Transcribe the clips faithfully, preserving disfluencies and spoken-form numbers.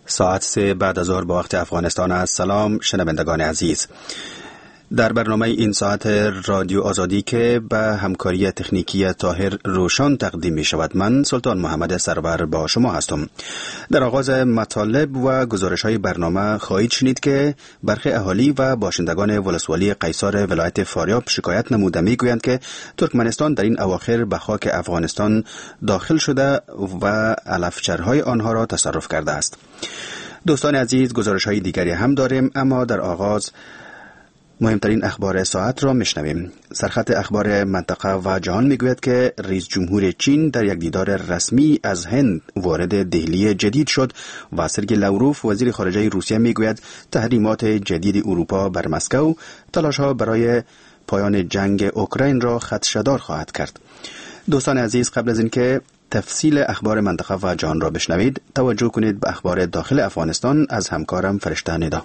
ساعت سه بعد از ظهر با وقت افغانستان است. سلام شنوندگان عزیز. در برنامه این ساعت رادیو آزادی که به همکاری تکنیکی طاهر روشان تقدیم می شود، من سلطان محمد سرور با شما هستم. در آغاز مطالب و گزارش های برنامه خواهید شنید که برخی اهالی و باشندگان ولسوالی قیصار ولایت فاریاب شکایت نموده می گویند که ترکمنستان در این اواخر به خاک افغانستان داخل شده و علفچرهای آنها را تصرف کرده است. دوستان عزیز، گزارش های دیگری هم داریم، اما در آغاز مهمترین اخبار ساعت را میشنویم. سرخط اخبار منطقه و جهان میگوید که رئیس جمهور چین در یک دیدار رسمی از هند وارد دهلی جدید شد و سرگئی لاوروف وزیر خارجه روسیه میگوید تحریمات جدید اروپا بر مسکو تلاش‌ها برای پایان جنگ اوکراین را خدشه‌دار خواهد کرد. دوستان عزیز، قبل از اینکه تفصیل اخبار منطقه و جهان را بشنوید، توجه کنید به اخبار داخل افغانستان از همکارم فرشته ندا.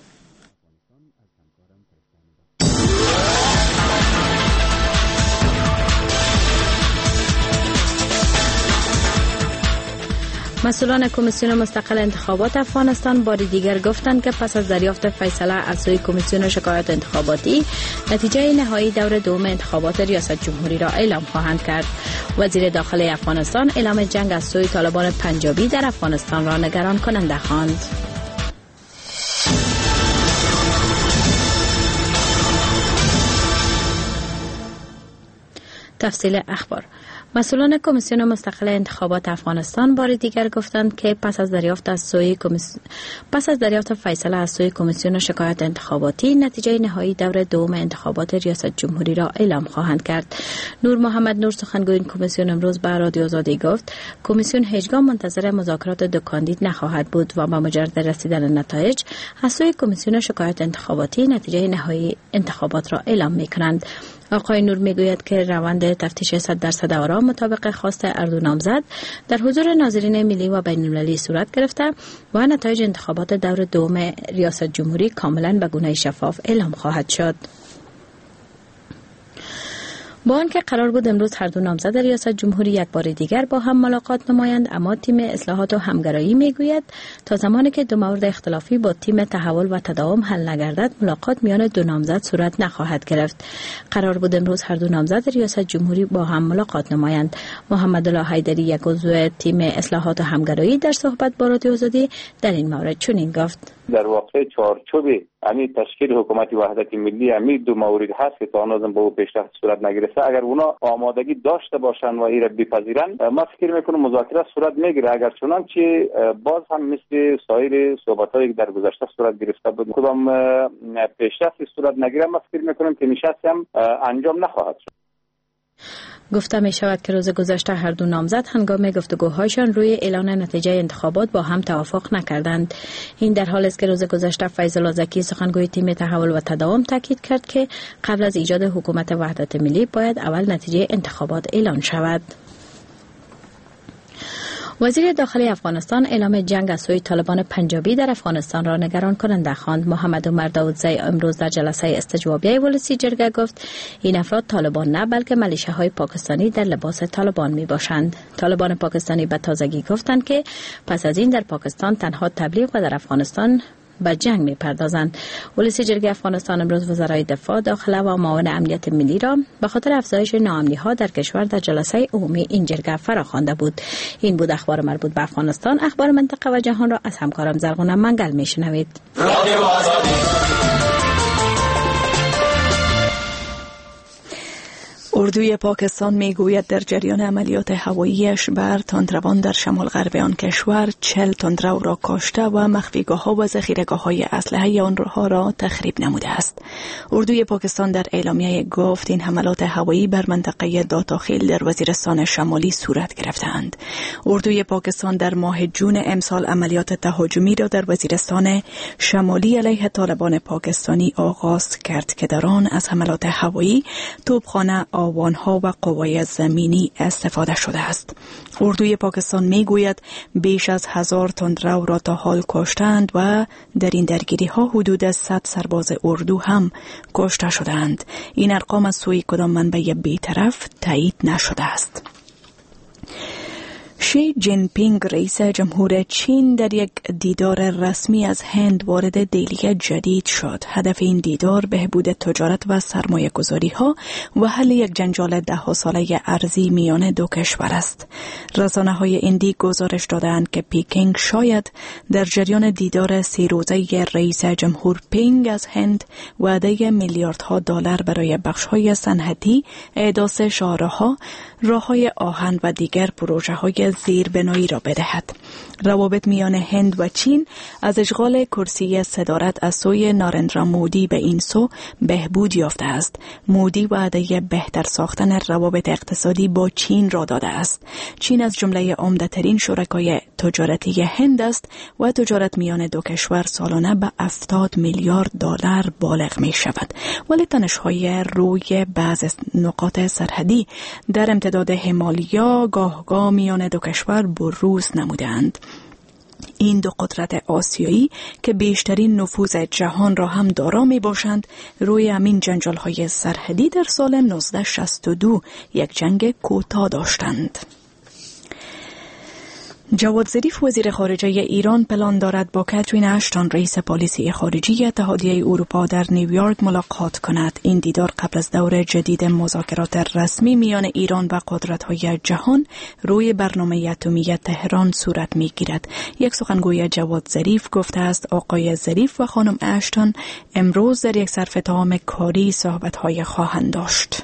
مسئولان کمیسیون مستقل انتخابات افغانستان بار دیگر گفتند که پس از دریافت فیصله از سوی کمیسیون شکایات انتخاباتی، نتیجه نهایی دور دوم انتخابات ریاست جمهوری را اعلام خواهند کرد. وزیر داخلی افغانستان اعلام جنگ از سوی طالبان پنجابی در افغانستان را نگران کننده خواند. تفصیل اخبار. مسئولان کمیسیون مستقل انتخابات افغانستان بار دیگر گفتند که پس از دریافت از سوی کمیس... پس از دریافت فیصله از سوی کمیسیون شکایات انتخاباتی، نتیجه نهایی دور دوم انتخابات ریاست جمهوری را اعلام خواهند کرد. نور محمد نور، سخنگوی این کمیسیون، امروز به رادیو آزادی گفت کمیسیون هیچگاه منتظر مذاکرات دو کاندید نخواهد بود و با مجرد رسیدن نتایج از سوی کمیسیون شکایات انتخاباتی نتیجه نهایی انتخابات را اعلام می‌کنند. آقای نور میگوید که روند تفتیش صد درصد آرا مطابق خواست اردو نامزد در حضور ناظرین ملی و بین المللی صورت گرفته و نتایج انتخابات دور دوم ریاست جمهوری کاملا به گونه شفاف اعلام خواهد شد. با آنکه قرار بود امروز هر دو نامزد ریاست جمهوری یک بار دیگر با هم ملاقات نمایند، اما تیم اصلاحات و همگرایی میگوید تا زمانی که دو مورد اختلافی با تیم تحول و تداوم حل نگردد، ملاقات میان دو نامزد صورت نخواهد گرفت. قرار بود امروز هر دو نامزد ریاست جمهوری با هم ملاقات نمایند. محمد الله حیدری، یک عضو تیم اصلاحات و همگرایی، در صحبت با رادیو آزادی در این مورد چنین گفت: در واقع چارچوب امی تشکیل حکومت وحدت ملی امی دو مورد هست که تا هنوز به او پیشرفت صورت نگرفته. اگر اونا آمادگی داشته باشند و این را بپذیرند، ما فکر میکنم مذاکره صورت میگیره. اگر چنانچه باز هم مثل سایر صحبت‌هایی که در گذشته صورت گرفته بود کدام پیشرفت صورت نگیره، ما فکر میکنم که نشست هم انجام نخواهد شد. گفته می شود که روز گذشته هر دو نامزد هنگام گفتگوهایشان روی اعلان نتیجه انتخابات با هم توافق نکردند. این در حالی است که روز گذشته فیض الله زکی، سخنگوی تیم تحول و تداوم، تاکید کرد که قبل از ایجاد حکومت وحدت ملی باید اول نتیجه انتخابات اعلان شود. وزیر داخلی افغانستان اعلام جنگ از سوی طالبان پنجابی در افغانستان را نگران کننده خواند. محمد عمر داودزی امروز در جلسه استجوابیه ولسی جرگه گفت این افراد طالبان نه بلکه ملیشه‌های پاکستانی در لباس طالبان می باشند. طالبان پاکستانی به تازگی گفتند که پس از این در پاکستان تنها تبلیغ و در افغانستان به جنگ می پردازند. ولسی جرگه افغانستان امروز وزرای دفاع، داخله و معاون امنیت ملی را به خاطر افزایش ناامنی ها در کشور در جلسه عمومی این جرگه فراخوانده بود. این بود اخبار مربوط به افغانستان. اخبار منطقه و جهان را از همکارم زرغونه منگل می شنوید. اردوی پاکستان میگوید در جریان عملیات هواییش بر تندروان در شمال غرب آن کشور چهل تندرو را کشته و مخفیگاه‌ها و ذخیره‌گاه‌های اسلحه آنها را تخریب نموده است. اردوی پاکستان در اعلامیه گفت این حملات هوایی بر منطقه داتاخیل در وزیرستان شمالی صورت گرفتند. اردوی پاکستان در ماه جون امسال عملیات تهاجمی را در وزیرستان شمالی علیه طالبان پاکستانی آغاز کرد که در آن از حملات هوایی، توپخانه، آوانها و قوای زمینی استفاده شده است. اردوی پاکستان میگوید بیش از هزار تندرو را تا حال کشتند و در این درگیری ها حدود صد سرباز اردو هم کشته شدند. این ارقام از سوی کدام منبع بی‌طرف تایید نشده است. شی جین پینگ رئیس جمهور چین در یک دیدار رسمی از هند وارد دهلی جدید شد. هدف این دیدار بهبود تجارت و سرمایه گذاری ها و حل یک جنجال ده ها ساله ارضی میان دو کشور است. رسانه های هندی گزارش دادند که پیکینگ شاید در جریان دیدار سی روزه رئیس جمهور پینگ از هند وعده میلیاردها دلار برای بخش های صنعتی، احداث شاهراه‌ها، راه‌های آهن و دیگر پروژه های زیربنایی را بدهد. روابط میان هند و چین از اشغال کرسی صدارت از سوی نارندرا مودی به این سو بهبود یافته است. مودی وعده بهتر ساختن روابط اقتصادی با چین را داده است. چین از جمله عمده‌ترین شرکای تجارتی هند است و تجارت میان دو کشور سالانه به هفتاد میلیارد دلار بالغ می شود. ولی تنش‌های روی بعض نقاط سرحدی در امتداد همالیا گاه گاه میان دو کشور بروز نمودند. این دو قدرت آسیایی که بیشترین نفوذ جهان را هم دارا می باشند، روی همین جنجال های سرحدی در سال نوزده شصت و دو یک جنگ کوتاه داشتند. جواد ظریف وزیر خارجه ایران پلان دارد با کاترین اشتون رئیس پالیسی خارجی اتحادیه اروپا در نیویورک ملاقات کند. این دیدار قبل از دور جدید مذاکرات رسمی میان ایران و قدرت‌های جهان روی برنامه اتمی تهران صورت می‌گیرد. یک سخنگوی جواد ظریف گفته است آقای ظریف و خانم اشتون امروز در یک صرفه‌تام کاری صحبت‌های خواهند داشت.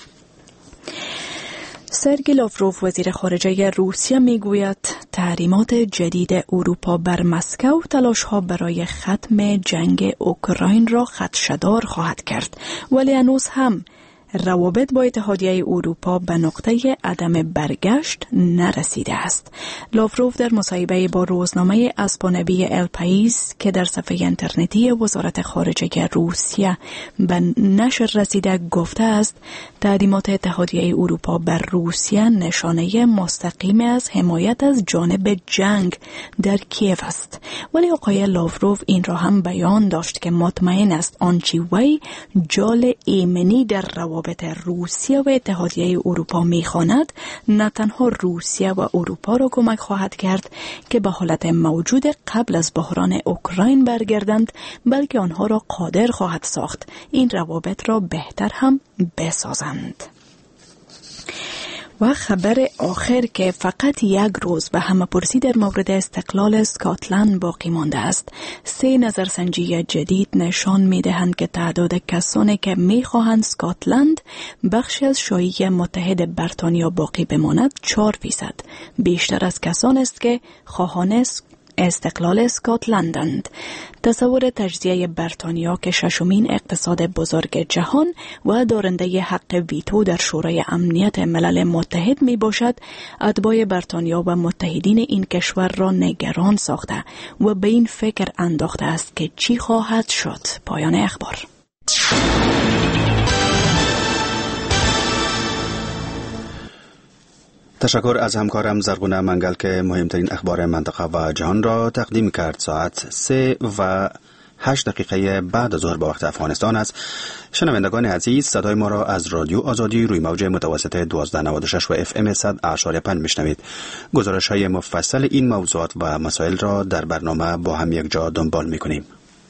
سرگئی لاوروف وزیر خارجه روسیه میگوید تحریمات جدید اروپا بر مسکو تلاش‌ها برای ختم جنگ اوکراین را خدشه‌دار خواهد کرد، ولی هنوز هم روابط با اتحادیه اروپا به نقطه عدم برگشت نرسیده است. لاوروف در مصاحبه با روزنامه اسپانیایی ال پاییس که در صفحه اینترنتی وزارت خارجه روسیه به نشر رسیده گفته است تحریمات اتحادیه اروپا بر روسیه نشانه مستقیم از حمایت از جانب جنگ در کیف است. ولی آقای لاوروف این را هم بیان داشت که مطمئن است آنچه وی جال ایمنی در روابط روسیه و اتحادیه اروپا می‌خواند نه تنها روسیه و اروپا را کمک خواهد کرد که به حالت موجود قبل از بحران اوکراین برگردند، بلکه آنها را قادر خواهد ساخت این روابط را بهتر هم بسازند. و خبر آخر که فقط یک روز به همه‌پرسی در مورد استقلال اسکاتلند باقی مانده است. سه نظرسنجی جدید نشان می‌دهند که تعداد کسانی که می‌خواهند اسکاتلند بخشی از شاهی متحد بریتانیا باقی بماند چهار فیصد بیشتر از کسانی است که خواهان استقلال اسکاتلندند. تصور تجزیه بریتانیا که ششمین اقتصاد بزرگ جهان و دارنده حق ویتو در شورای امنیت ملل متحد می باشد، اتباع بریتانیا و متحدین این کشور را نگران ساخته و به این فکر انداخته است که چی خواهد شد. پایان اخبار. تشکر از همکارم زرغونه منگل که مهمترین اخبار منطقه و جهان را تقدیم کرد. ساعت سه و هشت دقیقه بعد از ظهر به وقت افغانستان است. شنوندگان عزیز، صدای ما را از رادیو آزادی روی موج متوسط دوازده نود و شش و اف ام صد اعشاری پنج میشنوید. گزارش های مفصل این موضوعات و مسائل را در برنامه با هم یک جا دنبال میکنیم.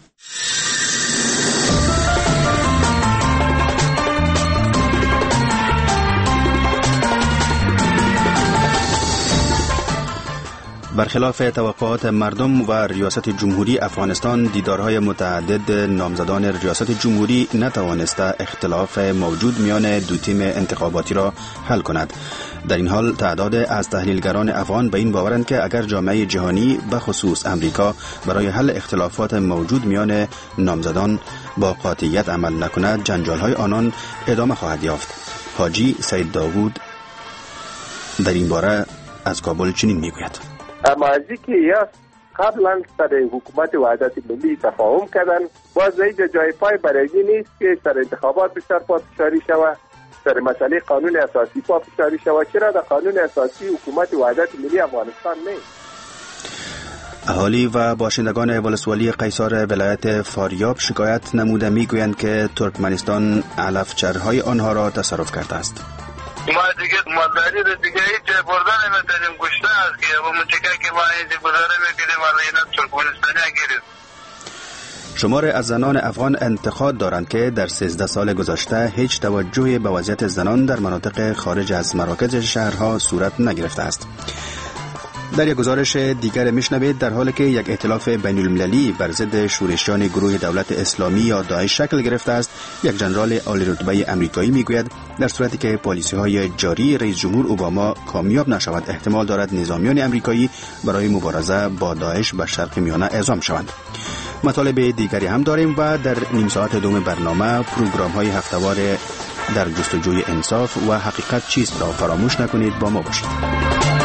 برخلاف توقعات مردم و ریاست جمهوری افغانستان، دیدارهای متعدد نامزدان ریاست جمهوری نتوانسته اختلاف موجود میان دو تیم انتخاباتی را حل کند. در این حال تعداد از تحلیلگران افغان به این باورند که اگر جامعه جهانی به خصوص امریکا برای حل اختلافات موجود میان نامزدان با قاطعیت عمل نکند، جنجال‌های آنان ادامه خواهد یافت. حاجی سید داوود در این باره از کابل چنین میگوید: اما از اینکه یا قبلا سر حکومت وحدت ملی تفاهم کردن، باز اینجا جای پای برای نیست که سر انتخابات بیشتر پافشاری شود، سر مسئله قانون اساسی پافشاری شود. چرا در قانون اساسی حکومت وحدت ملی افغانستان نیست؟ اهالی و باشندگان ولسوالی قیصار ولایت فاریاب شکایت نموده میگویند که ترکمنستان علفچرهای آنها را تصرف کرده است. ما دیگه مادری رو دیگه هیچ بردن نمیتونیم گشته است که و متکه که ما اینجا گذاره میکنیم و اینا ترکمنستانی گیریم. شمار از زنان افغان انتقاد دارند که در سیزده سال گذشته هیچ توجهی به وضعیت زنان در مناطق خارج از مراکز شهرها صورت نگرفته است. در یک گزارش دیگر میشنوید در حالی که یک ائتلاف بین المللی بر ضد شورشیان گروه دولت اسلامی یا داعش شکل گرفته است، یک ژنرال عالی رتبه آمریکایی میگوید در صورتی که پالیسی‌های جاری رئیس جمهور اوباما کامیاب نشود احتمال دارد نظامیان آمریکایی برای مبارزه با داعش به شرق میانه اعزام شوند. مطالب دیگری هم داریم و در نیم ساعت دوم برنامه پروگرام‌های هفته‌وار در جستجوی انصاف و حقیقت چیست را فراموش نکنید، با ما باشید.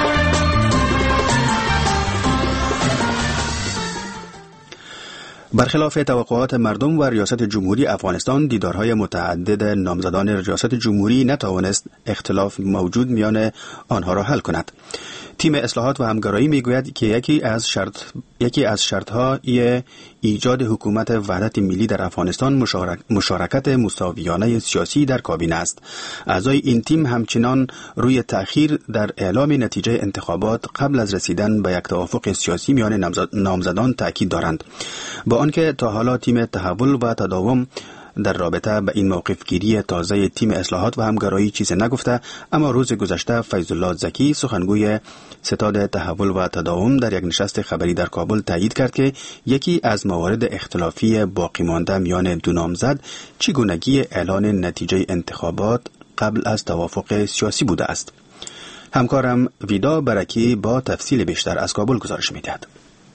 برخلاف توقعات مردم و ریاست جمهوری افغانستان، دیدارهای متعدد نامزدان ریاست جمهوری نتوانست اختلاف موجود میان آنها را حل کند. تیم اصلاحات و همکاری میگوید که یکی از شرط یکی از شرط‌های ایجاد حکومت وحدت ملی در افغانستان مشارک مشارکت مساویانه سیاسی در کابینه است. اعضای این تیم همچنان روی تأخیر در اعلام نتیجه انتخابات قبل از رسیدن به یک توافق سیاسی میان نامزدان تاکید دارند، با آنکه تا حالا تیم تحول و تداوم در رابطه به این موقف گیری تازه تیم اصلاحات و همکاری چیزی نگفته، اما روز گذشته فیض الله زکی سخنگوی ستاد تحول و تداوم در یک نشست خبری در کابل تایید کرد که یکی از موارد اختلافی باقی مانده میان دو نامزد چگونگی اعلان نتیجه انتخابات قبل از توافق سیاسی بوده است. همکارم ویدا برکی با تفصیل بیشتر از کابل گزارش می‌دهد.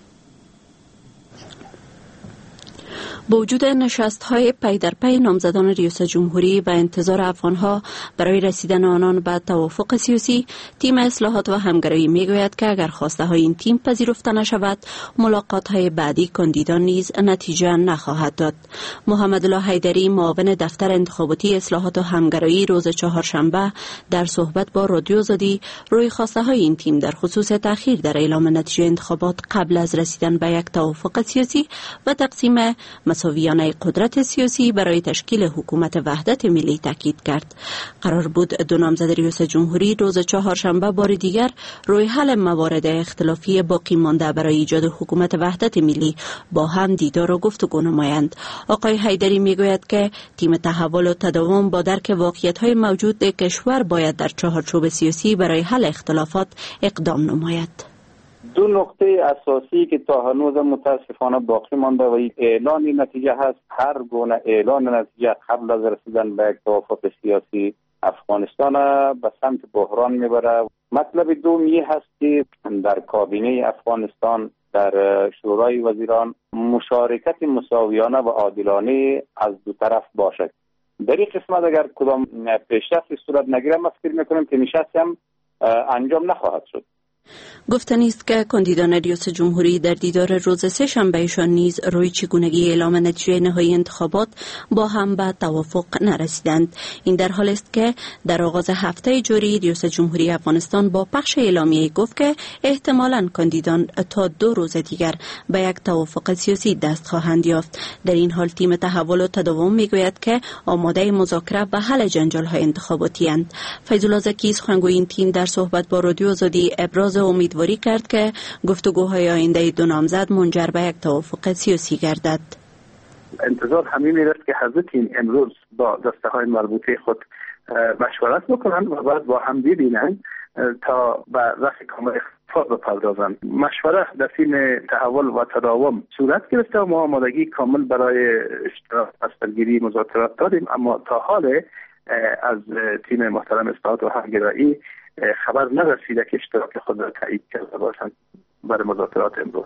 با وجود نشست‌های پی در پی نامزدان ریاست جمهوری و انتظار افغان‌ها برای رسیدن آنان به توافق سیاسی، تیم اصلاحات و همکاری می‌گوید که اگر خواسته‌های این تیم پذیرفته نشود، ملاقات‌های بعدی کاندیدان نیز نتیجه نخواهد داد. محمد الله حیدری، معاون دفتر انتخاباتی اصلاحات و همکاری، روز چهارشنبه در صحبت با رادیو آزادی روی خواسته‌های این تیم در خصوص تأخیر در اعلام نتیجه انتخابات قبل از رسیدن به یک توافق سیاسی و تقسیم مساویانه قدرت سیاسی برای تشکیل حکومت وحدت ملی تاکید کرد. قرار بود دو نامزد ریاست جمهوری روز چهارشنبه بار دیگر روی حل موارد اختلافی باقی مانده برای ایجاد حکومت وحدت ملی با هم دیدار و گفتگو نمایند. آقای حیدری میگوید که تیم تحول و تداوم با درک واقعیت‌های موجود کشور باید در چهارچوب سیاسی برای حل اختلافات اقدام نماید. دو نقطه اساسی که تا هنوز متاسفانه باقی مانده و این اعلان نتیجه هست، هر گونه اعلان نتیجه قبل از رسیدن به یک توافق سیاسی افغانستان به سمت بحران میبره. مطلب دومی هست که در کابینه افغانستان در شورای وزیران مشارکت مساویانه و عادلانه از دو طرف باشد. در این قسمت اگر کدام پیشرفتی صورت نگیره، ما فکر میکنیم که نشست هم انجام نخواهد شد. گفتنی است که کاندیدان ریاست جمهوری در دیدار روز سه شنبهشان نیز روی چگونگی اعلام نتیجه نهایی انتخابات با هم به توافق نرسیدند. این در حالی است که در آغاز هفته جاری ریاست جمهوری افغانستان با پخش اعلامیه گفت که احتمالاً کاندیدان تا دو روز دیگر به یک توافق سیاسی دست خواهند یافت. در این حال تیم تحول و تداوم میگوید که آماده مذاکره و حل جنجال‌های انتخاباتی اند. فیض الله زکی سخنگوی این تیم در صحبت با رادیو آزادی ابراز امیدواری کرد که گفتگوهای آینده دو نامزد منجر به یک توافق سیاسی گردد. انتظار همین است که هر دو تیم امروز با دسته‌های مربوطه خود مشورت بکنند و بعد با هم ببینند تا به رفع کامل اختلاف بپردازند. مشورت در تیم تحول و تداوم صورت گرفته و ما آمادگی کامل برای اشتراک از درگیری مذاکرات داریم، اما تا حال از تیم محترم اصلاحات و همگرایی خبر نرسیده که اشتراک خود را تایید کرده باشند برای مذاکرات امروز.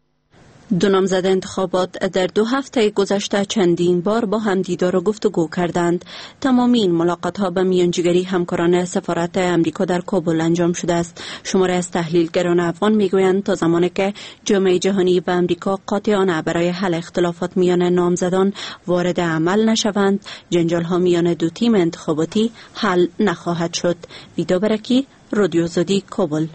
دو نامزد انتخابات در دو هفته گذشته چندین بار با هم دیدار و گفتگو کردند. تمامی این ملاقات ها به میانجیگری همکاران سفارت امریکا در کابل انجام شده است. شماره از تحلیلگران افغان میگویند تا زمانی که جامعه جهانی و امریکا قاطعانه برای حل اختلافات میان نامزدان وارد عمل نشوند، جنجال ها میان دو تیم انتخاباتی حل نخواهد شد. ویدا برکی، رادیو آزادی، کابل.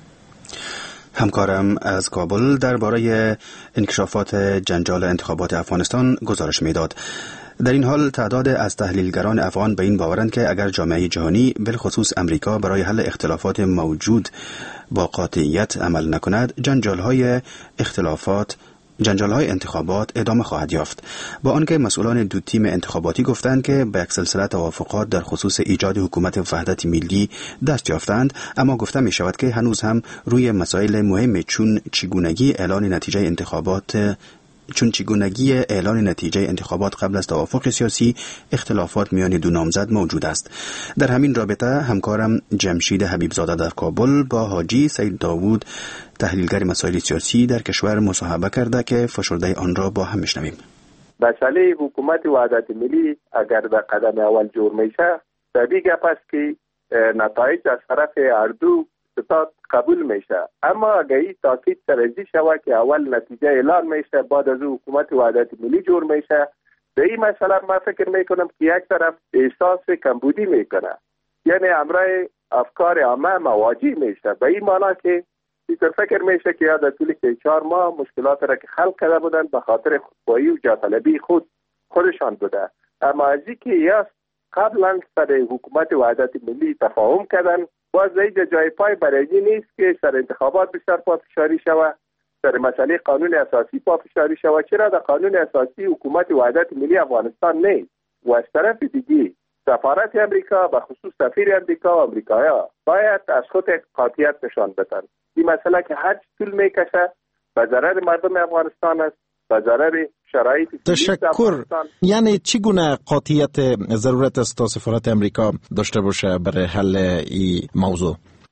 همکارم از کابل درباره انکشافات جنجال انتخابات افغانستان گزارش میداد. در این حال تعداد از تحلیلگران افغان به این باورند که اگر جامعه جهانی بالخصوص امریکا برای حل اختلافات موجود با قاطعیت عمل نکند، جنجال‌های اختلافات جنجال‌های انتخابات ادامه خواهد یافت. با آنکه مسئولان دو تیم انتخاباتی گفتند که به یک سلسله توافقات در خصوص ایجاد حکومت وحدت ملی دست یافتند، اما گفته می شود که هنوز هم روی مسائل مهم چون چگونگی اعلان نتیجه انتخابات چون چگونگی اعلان نتیجه انتخابات قبل از توافق سیاسی اختلافات میان دو نامزد موجود است. در همین رابطه همکارم جمشید حبیبزاده در کابل با حاجی سید داوود تحلیلگر مسائل سیاسی در کشور مصاحبه کرده که فشرده آن را با هم میشنویم. مسئله حکومت وحدت ملی اگر در قدم اول جور میشه، طبیعی گپ است که نتایج از طرف هر دو ستاد قبول میشه، اما اگر این تاکید سرزی شود که اول نتیجه اعلان میشه بعد از حکومت وحدت ملی جور میشه، به این مسئله ما فکر میکنم که یک طرف احساس کمبودی میکنه، یعنی امرای افکار عامه مواجه میشه، به این معنی که بیشتر فکر میشه که در طول سه چهار ماه مشکلات را که خلق کرده بودن به خاطر خودخواهی و جاطلبی خود خودشان بوده، اما از اینکه یا قبلا سر حکومت وحدت ملی تفاهم کردن، باز اینجا جای پای برای نیست که سر انتخابات بیشتر پافشاری شود، سر مسئله قانون اساسی پافشاری شود. چرا در قانون اساسی حکومت وحدت ملی افغانستان نیست و از طرف دیگه سفارت امریکا به خصوص سفیر امریکا و امریکایا باید از خود قاطعیت نشان بدن. این مسئله که هر طول میکشه به ضرر مردم افغانستان است، به ضرر شرایط تشکر. یعنی چگونه قاطعیت ضرورت است تا سفارت امریکا داشته باشه برای حل این موضوع؟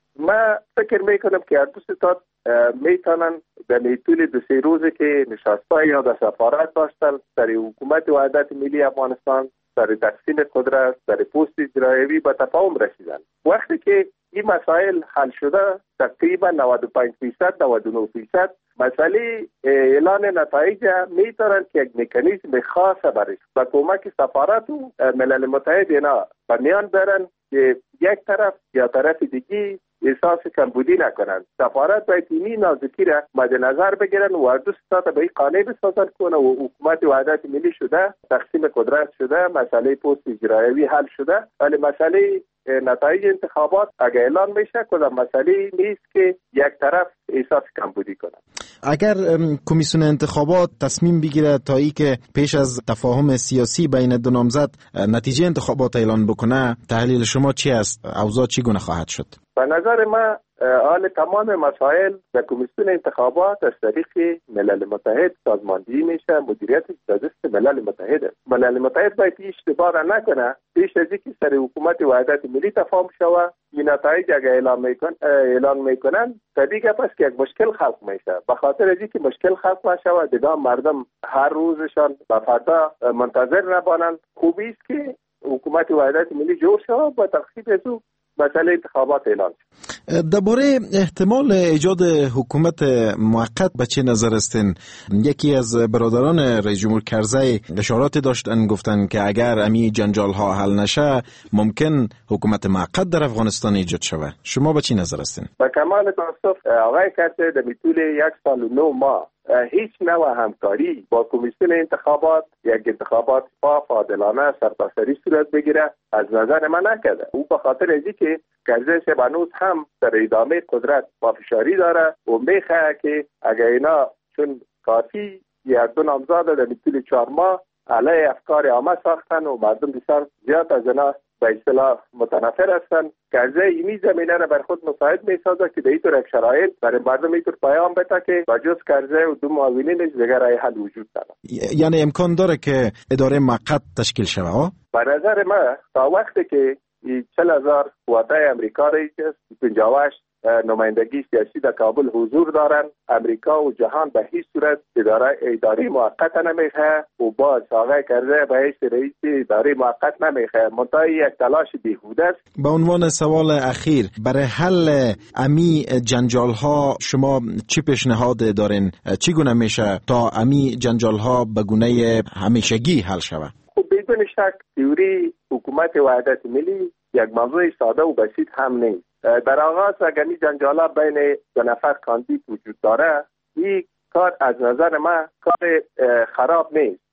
ما فکر میکنم که هر دو ستاد میتونن در طول دو سه روزی که نشسته یا در سفارت داشتن سر حکومت وحدت ملی افغانستان، سر تقسیم قدرت، سر پست اجرایی به تفاهم رسیدن. وقتی که این مسائل حل شده تقریبا نود و پنج درصد نود و نه درصد مسئله اعلان نتایج میتونن که یک مکانیزم خاص برش با کمک سفارت و ملل متحد اینا به میان برن که یک طرف یا طرف دیگی احساس کمبودی نکنن. سفارت باید اینی نازکی را مد نظر بگیرن و دو ستاد به این قانع بسازن کنه و حکومت وحدت ملی شده، تقسیم قدرت شده، مسئله پست اجرایی حل شده، ولی مسئله نتایج انتخابات اگر اعلان میشه کدام مسئله نیست که یک طرف احساس کمبودی کنه. اگر کمیسیون انتخابات تصمیم بگیره تا ای که پیش از تفاهم سیاسی بین دو نامزد نتیجه انتخابات اعلان بکنه، تحلیل شما چی است؟ اوضاع چگونه خواهد شد؟ به نظر ما حال تمام مسائل در کمیسیون انتخابات از طریق ملل متحد سازماندهی میشه، مدیریت در دست ملل متحد. ملل متحد باید اشتباه را نکنه، پیش از اینکه سر حکومت وحدت ملی تفاهم شود این نتایج اگر اعلان میکن اعلان میکنن طبیعی پس که یک مشکل خلق میشه. به خاطر از اینکه مشکل خلق نشود دیگه مردم هر روزشان به فردا منتظر نبانند. خوبی است که حکومت وحدت ملی جور شود با تخصیص از او مسئله انتخابات اعلان شد. درباره احتمال ایجاد حکومت موقت به چه نظر استین؟ یکی از برادران رئیس جمهور کرزی اشارات داشتن، گفتن که اگر امی جنجال ها حل نشه ممکن حکومت موقت در افغانستان ایجاد شود. شما به چه نظر استین؟ با کمال تاسف آقای کرزی در طول یک سال و نه ماه هیچ نوع همکاری با کمیسیون انتخابات یک انتخابات پاک عادلانه سرتاسری صورت بگیره از نظر من نکرده. او به خاطر از اینکه کرزی شبانوز هم در ادامه قدرت پافشاری داره و میخواه که اگر اینا چون کافی یک دو نامزاد در طول چهار ماه علیه افکار عامه ساختن و مردم بسیار زیاد از اینا به اصطلاح متنفر هستن، کرزی اینی زمینه را بر خود مساعد می سازد که در اینطور یک شرایط برای مردم اینطور پیام بده که با جز کرزی و دو معاونینش دیگر راه حل وجود داره. یعنی امکان داره که اداره موقت تشکیل شود؟ به نظر من تا وقتی که چهل هزار قوات امریکا رئیس پنجاه و هشت نمایندگی سیاسی در کابل حضور دارن، امریکا و جهان به هیچ صورت اداره اداره موقت نمیخواه و باز آقای کرزی به هیچ رئیس اداره موقت نمیخواه. منتها یک تلاش بیهوده است. به عنوان سوال اخیر، برای حل امی جنجال ها شما چی پیشنهاد دارین؟ چگونه میشه تا امی جنجال ها به گونه همیشگی حل شود؟ خب بدون شک تئوری حکومت وحدت ملی یک موضوع ساده و بسیط هم نیست. در آغاز اگر این جنجالا بین دو نفر کاندید وجود داره، این کار از نظر من کار خراب نیست.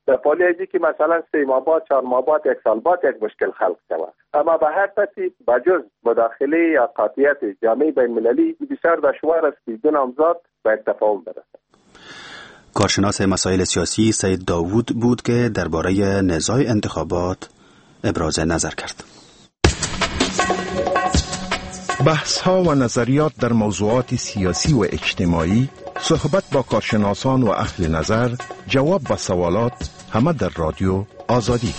در پالی ازی که مثلا سه ماه بعد، چهار ماه بعد، یک سال بعد یک مشکل خلق شود. اما به هر ترتیب بجز مداخله یا قاطعیت جامعه بین المللی بسیار دشوار است که دو نامزد به تفاهم برسند. کارشناس مسائل سیاسی سید داوود بود که درباره نزاع انتخابات ابراز نظر کرد. بحث ها و نظریات در موضوعات سیاسی و اجتماعی، صحبت با کارشناسان و اهل نظر، جواب به سوالات، همه در رادیو آزادی.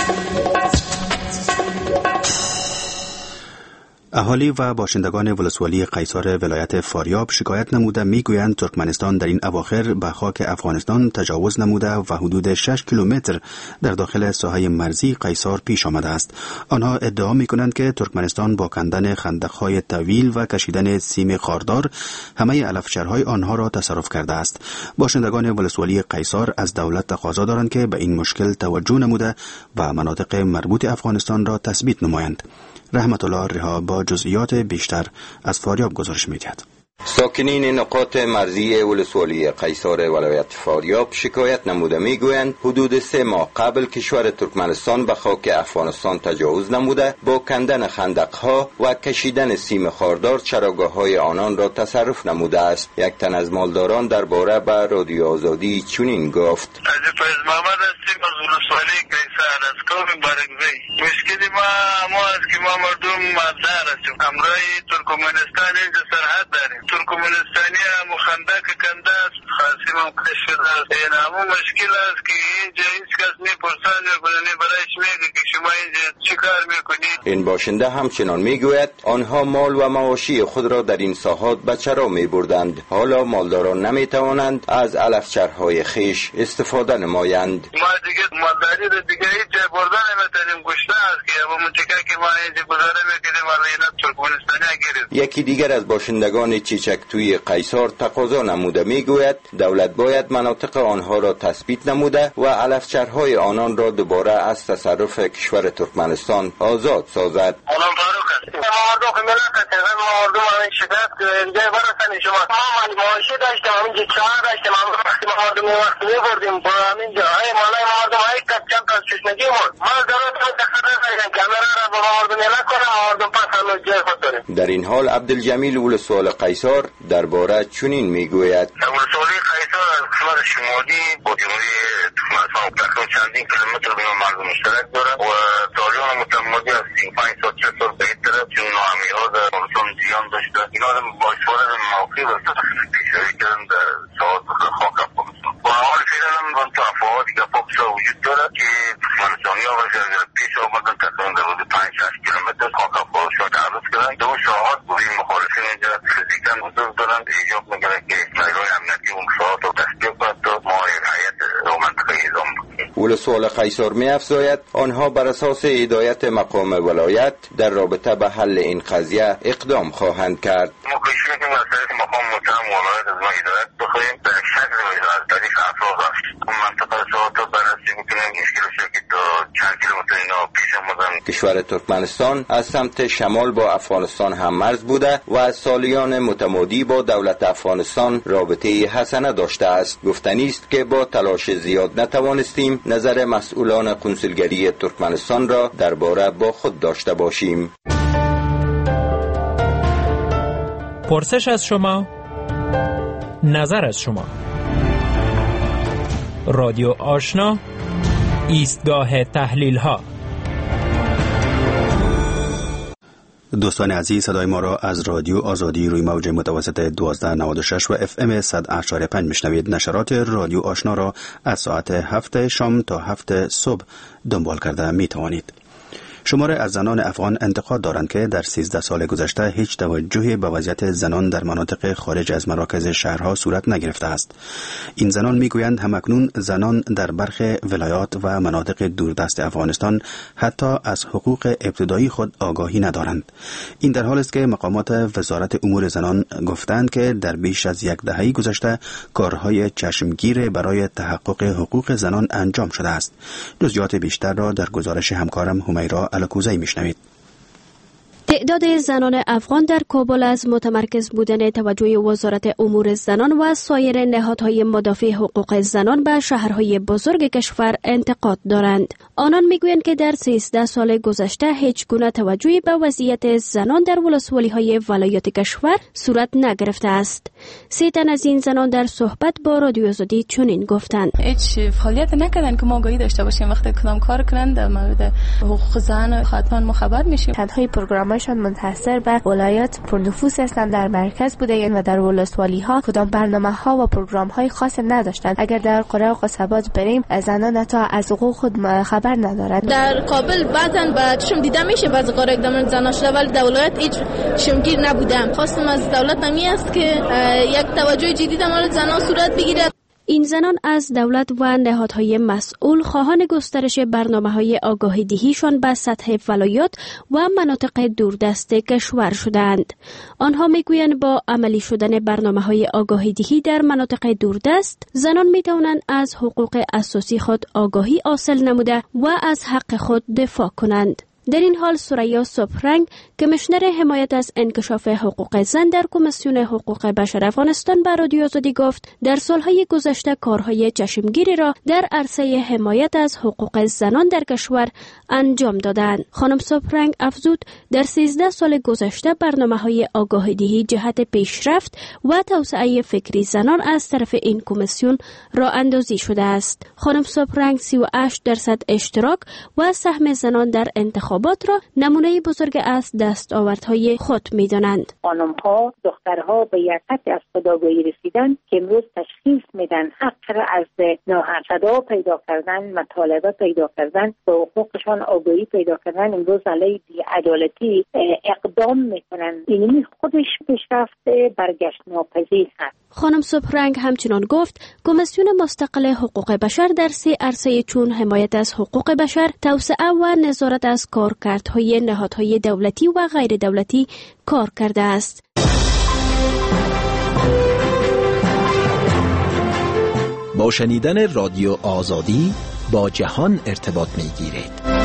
اهالی و باشندگان ولسوالی قیصار ولایت فاریاب شکایت نموده میگویند ترکمنستان در این اواخر به خاک افغانستان تجاوز نموده و حدود شش کیلومتر در داخل ساحه مرزی قیصار پیش آمده است. آنها ادعا میکنند که ترکمنستان با کندن خندق‌های طویل و کشیدن سیم خاردار همه علفچرهای آنها را تصرف کرده است. باشندگان ولسوالی قیصار از دولت تقاضا دارند که به این مشکل توجه نموده و مناطق مربوط افغانستان را تثبیت نمایند. رحمت الله رها با جزئیات بیشتر از فاریاب گزارش می‌دهد. ساکنین نقاط مرزی ولسوالی قیصار ولایت فاریاب شکایت نموده میگویند حدود سه ماه قبل کشور ترکمنستان به خاک افغانستان تجاوز نموده با کندن خندقها و کشیدن سیم خاردار چراگاه‌های آنان را تصرف نموده است. یک تن از مالداران درباره به رادیو آزادی چنین گفت: از فیض محمد هستیم از ولسوالی قیصر از قوم برگزی. مشکلی ما ما است که ما مردم مزدار هستیم. امرای ترکمنستان اینجا سرحد داریم. ترکمنستانی هم خندق کنده است، خاصی هم کش شده است. این همون مشکل است که اینجا هیچ کس میپرسند میکنه برایش میگه که شما اینجا چی کار میکنید. این باشنده همچنان میگوید آنها مال و مواشی خود را در این ساحات به چرا میبردند. حالا مالداران نمیتوانند از علفچرهای خیش استفاده نمایند. ما دیگه مالداری رو دیگه هیچ جای بردن نمیتونیم، گشته است که همون منطقه که ما اینجا گذاره میکنیم و اینا ترکمنستانی گیرید. یکی دیگر از باشندگان چیچک توی قیصار تقاضا نموده میگوید دولت باید مناطق آنها را تثبیت نموده و علفچرهای آنان را دوباره از تصرف کشور ترکمنستان آزاد سازد. الان فاروق است. ما مردم که ملت هستیم، ما مردم همین شدت اینجا برسن شما. ما مالی معاشی داشتیم، همینجا چهار داشتیم، ما وقتی ما مردم وقت میبردیم با همینجا های مالای مردم های کس چند تا چشمگی مورد. ما ضرورت هم دخصه داشتیم کامرا را با مردم ملت کنم، مردم پس هنو جای خود داریم. در این حال عبدالجمیل ولسوال قیصار درباره چنین میگوید: ولسوالی قیصار از قسمت شمالی با جمهوری ترکمنستان تقریبا چندین کیلومتر به مردم مشترک دارد و تاریخ متمادی از سی و پنج سال چه سال به این طرف چون ناهمی‌ها در افغانستان زیان داشته. اینا با استفاده از موقع و پیشروی کردن در ساحات خاک افغانستان. با حال فعلا هم تو افواهات که پاکسا وجود دارد که ترکمنستانی‌ها پیش آمدن تقریبا در حدود پنج شش کیلومتر خاک افغانستان تعرض کردن. دو ساحات با این مخالفین اینجا فیزیکاً حضور دارند، ایجاب میکنه که نیروی امنیتی اون ساحات رو تشکیل کنند تا ما یک هیئت دو منطقه اعزام بکنیم. ولسوال قیصار می‌افزاید آنها بر اساس هدایت مقام ولایت در رابطه به حل این قضیه اقدام خواهند کرد. ما کوشش می‌کنیم از طریق مقام محترم ولایت از ما هدایت بخواهیم در شکل از طریق افراد است اون منطقه ساحات رو بررسی می‌کنیم. مشکلش که تا چند کیلومتر اینا پیش آمدن. کشور ترکمنستان از سمت شمال با افغانستان هم مرز بوده و از سالیان متمادی با دولت افغانستان رابطه حسنه داشته است. گفتنی است که با تلاش زیاد نتوانستیم نظر مسئولان کنسولگری ترکمنستان را درباره با خود داشته باشیم. پرسش از شما، نظر از شما. رادیو آشنا، ایستگاه تحلیل ها. دوستان عزیز، صدای ما را از رادیو آزادی روی موج متوسط دوازده نود و شش و اف ام صد اشاری پنج میشنوید. نشرات رادیو آشنا را از ساعت هفت شام تا هفت صبح دنبال کرده می توانید. شماره از زنان افغان انتقاد دارند که در سیزده سال گذشته هیچ توجهی به وضعیت زنان در مناطق خارج از مراکز شهرها صورت نگرفته است. این زنان میگویند همکنون زنان در برخی ولایات و مناطق دوردست افغانستان حتی از حقوق ابتدایی خود آگاهی ندارند. این در حالی است که مقامات وزارت امور زنان گفتند که در بیش از یک دهه گذشته کارهای چشمگیر برای تحقق حقوق زنان انجام شده است. جزئیات بیشتر را در گزارش همکارم همیرا الکوزی میشنوید. تعداد زنان افغان در کابل از متمرکز بودن توجه وزارت امور زنان و سایر نهادهای مدافع حقوق زنان به شهرهای بزرگ کشور انتقاد دارند. آنان میگویند که در سیزده سال گذشته هیچ گونه توجهی به وضعیت زنان در ولسوالی‌های ولایات کشور صورت نگرفته است. سه تن از این زنان در صحبت با رادیو آزادی چنین گفتند: هیچ فعالیت نکردن که ما آگاهی داشته باشیم. وقتی کدام کار کنند در مورد حقوق زن حتما ما خبر میشیم. تنهای پروگرامشان منحصر به ولایات پرنفوس هستند، در مرکز بوده و در ولسوالی ها کدام برنامه ها و پروگرام های خاص نداشتند. اگر در قره و قصبات بریم زنان حتی از حقوق خود خبر ندارند. در کابل بعضن با چشم دیده میشه بعضی کار اقدام زنان شده، ولی در ولایت هیچ شمگیر نبودم. خواستم از دولت نمی است که یک توجه جدی در مورد زنان صورت بگیره. این زنان از دولت و نهادهای مسئول خواهان گسترش برنامه‌های آگاهی دهیشان به سطح ولایات و مناطق دوردست کشور شدند. آنها میگویند با عملی شدن برنامه‌های آگاهی دهی در مناطق دوردست، زنان میتوانند از حقوق اساسی خود آگاهی حاصل نموده و از حق خود دفاع کنند. در این حال سریا صبحرنگ، کمیشنر حمایت از انکشاف حقوق زن در کمیسیون حقوق بشر افغانستان به رادیو آزادی گفت در سالهای گذشته کارهای چشمگیری را در عرصه حمایت از حقوق زنان در کشور انجام دادند. خانم صبحرنگ افزود در سیزده سال گذشته برنامه‌های آگاهی‌دهی جهت پیشرفت و توسعه فکری زنان از طرف این کمیسیون راه اندازی شده است. خانم صبحرنگ سی و هشت درصد اشتراک و سهم زنان در انتخاب را نمونه بزرگ از دستاوردهای خود می‌دانند. خانم‌ها، دخترها به یک حد از خودآگاهی رسیدن که امروز تشخیص میدن حق را از ناحق‌ها پیدا کردن، مطالبه پیدا کردن، به حقوقشان آگاهی پیدا کردن، امروز علیه بی‌عدالتی اقدام میکنن. این خودش پیشرفت برگشت ناپذیر است. خانم صبحرنگ همچنان گفت کمیسیون مستقل حقوق بشر در سه عرصه چون حمایت از حقوق بشر، توسعه و نظارت از کارکردهای نهادهای دولتی و غیر دولتی کار کرده است. با شنیدن رادیو آزادی با جهان ارتباط می گیرید.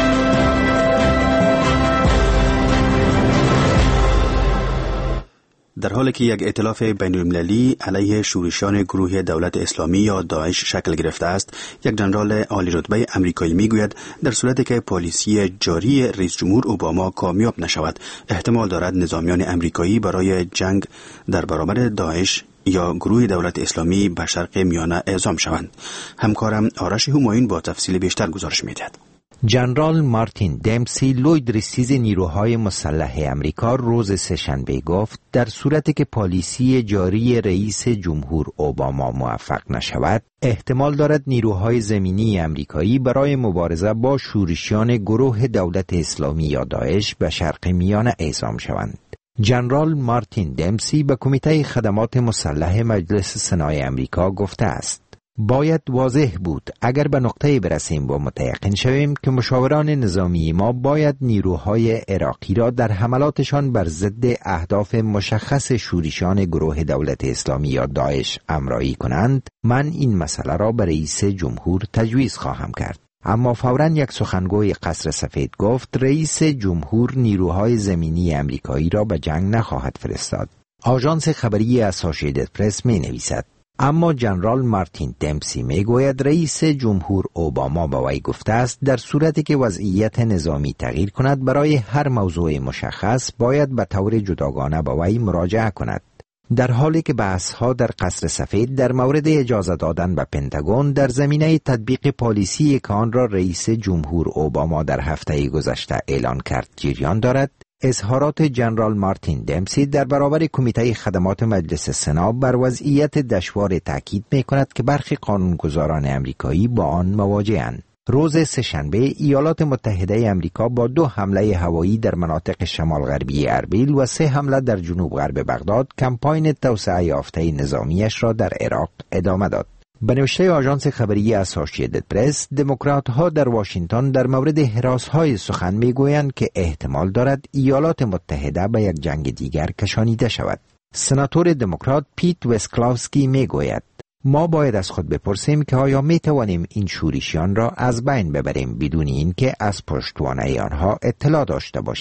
در حالی که یک ائتلاف بین‌المللی علیه شورشیان گروه دولت اسلامی یا داعش شکل گرفته است، یک جنرال عالی رتبه امریکایی میگوید در صورتی که پالیسی جاری رئیس جمهور اوباما کامیاب نشود، احتمال دارد نظامیان امریکایی برای جنگ در برابر داعش یا گروه دولت اسلامی به شرق میانه اعزام شوند. همکارم آرش همایون با تفصیل بیشتر گزارش میدهد. جنرال مارتین دمسی، لوید رئیس نیروهای مسلح امریکا، روز سه‌شنبه گفت در صورتی که پالیسی جاری رئیس جمهور اوباما موفق نشود، احتمال دارد نیروهای زمینی امریکایی برای مبارزه با شورشیان گروه دولت اسلامی یا داعش به شرق میانه اعزام شوند. جنرال مارتین دمسی به کمیته خدمات مسلح مجلس سنای امریکا گفته است باید واضح بود اگر به نقطه برسیم و متیقن شویم که مشاوران نظامی ما باید نیروهای عراقی را در حملاتشان بر ضد اهداف مشخص شورشیان گروه دولت اسلامی یا داعش امرایی کنند، من این مسئله را به رئیس جمهور تجویز خواهم کرد. اما فوراً یک سخنگوی قصر سفید گفت رئیس جمهور نیروهای زمینی امریکایی را به جنگ نخواهد فرستاد. آژانس خبری اسوسییتد پرس می نویسد اما جنرال مارتین دمسی می گوید رئیس جمهور اوباما با وی گفته است در صورتی که وضعیت نظامی تغییر کند برای هر موضوع مشخص باید به طور جداگانه با وی مراجعه کند. در حالی که بحث‌ها در قصر سفید در مورد اجازه دادن به پنتاگون در زمینه تطبیق پالیسی که آن را رئیس جمهور اوباما در هفته گذشته اعلان کرد جریان دارد، اظهارات جنرال مارتین دمسی در برابر کمیته خدمات مجلس سنا بر وضعیت دشوار تاکید می‌کند که برخی قانونگذاران امریکایی با آن مواجه‌اند. روز سه‌شنبه ایالات متحده امریکا با دو حمله هوایی در مناطق شمال غربی اربیل و سه حمله در جنوب غرب بغداد کمپاین توسعه یافته نظامیش را در عراق ادامه داد. به نوشته آژانس خبری اسوسییتد پرس، دموکرات‌ها در واشنگتن در مورد هراس‌های سخن می‌گویند که احتمال دارد ایالات متحده به یک جنگ دیگر کشانیده شود. سناتور دموکرات پیت وسکلاوسکی می‌گوید ما باید از خود بپرسیم که آیا می‌توانیم این شورشیان را از بین ببریم بدون اینکه از پشتوانه آنها اطلاع داشته باشیم.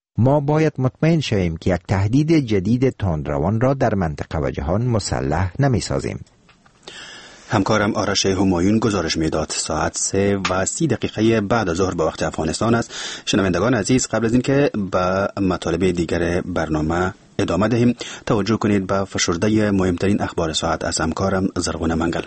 ما باید مطمئن شویم که یک تهدید جدید تندروان را در منطقه و جهان مسلح نمی سازیم. همکارم آرش همایون گزارش میداد. ساعت سه و سی دقیقه بعد از ظهر به وقت افغانستان است. شنوندگان عزیز، قبل از اینکه به مطالب دیگر برنامه ادامه دهیم، توجه کنید به فشرده مهمترین اخبار ساعت از همکارم زرغون منگل.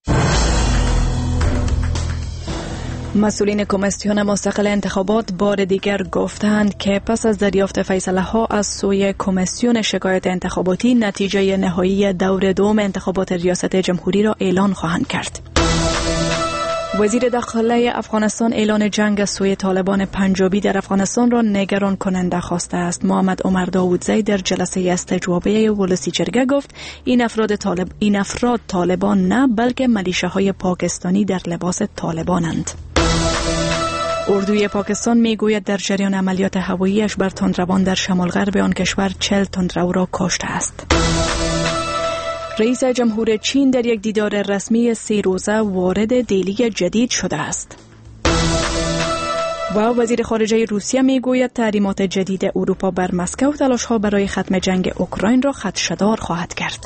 مسئولین کمیسیون مستقل انتخابات بار دیگر گفتند که پس از دریافت فیصله ها از سوی کمیسیون شکایت انتخاباتی، نتیجه نهایی دور دوم انتخابات ریاست جمهوری را اعلان خواهند کرد. وزیر داخله افغانستان اعلان جنگ از سوی طالبان پنجابی در افغانستان را نگران کننده خواسته است. محمد عمر داودزی در جلسه استجوابه ولسی جرگه گفت این افراد طالب این افراد طالبان نه، بلکه ملیشه‌های پاکستانی در لباس طالبانند. اردوی پاکستان میگوید در جریان عملیات هواییش بر تندروان در شمال غرب آن کشور چهل تندرو را کشته است. رئیس جمهور چین در یک دیدار رسمی سه روزه وارد دهلی جدید شده است. و وزیر خارجه روسیه میگوید تحریمات جدید اروپا بر مسکو تلاش‌ها برای ختم جنگ اوکراین را خدشه‌دار خواهد کرد.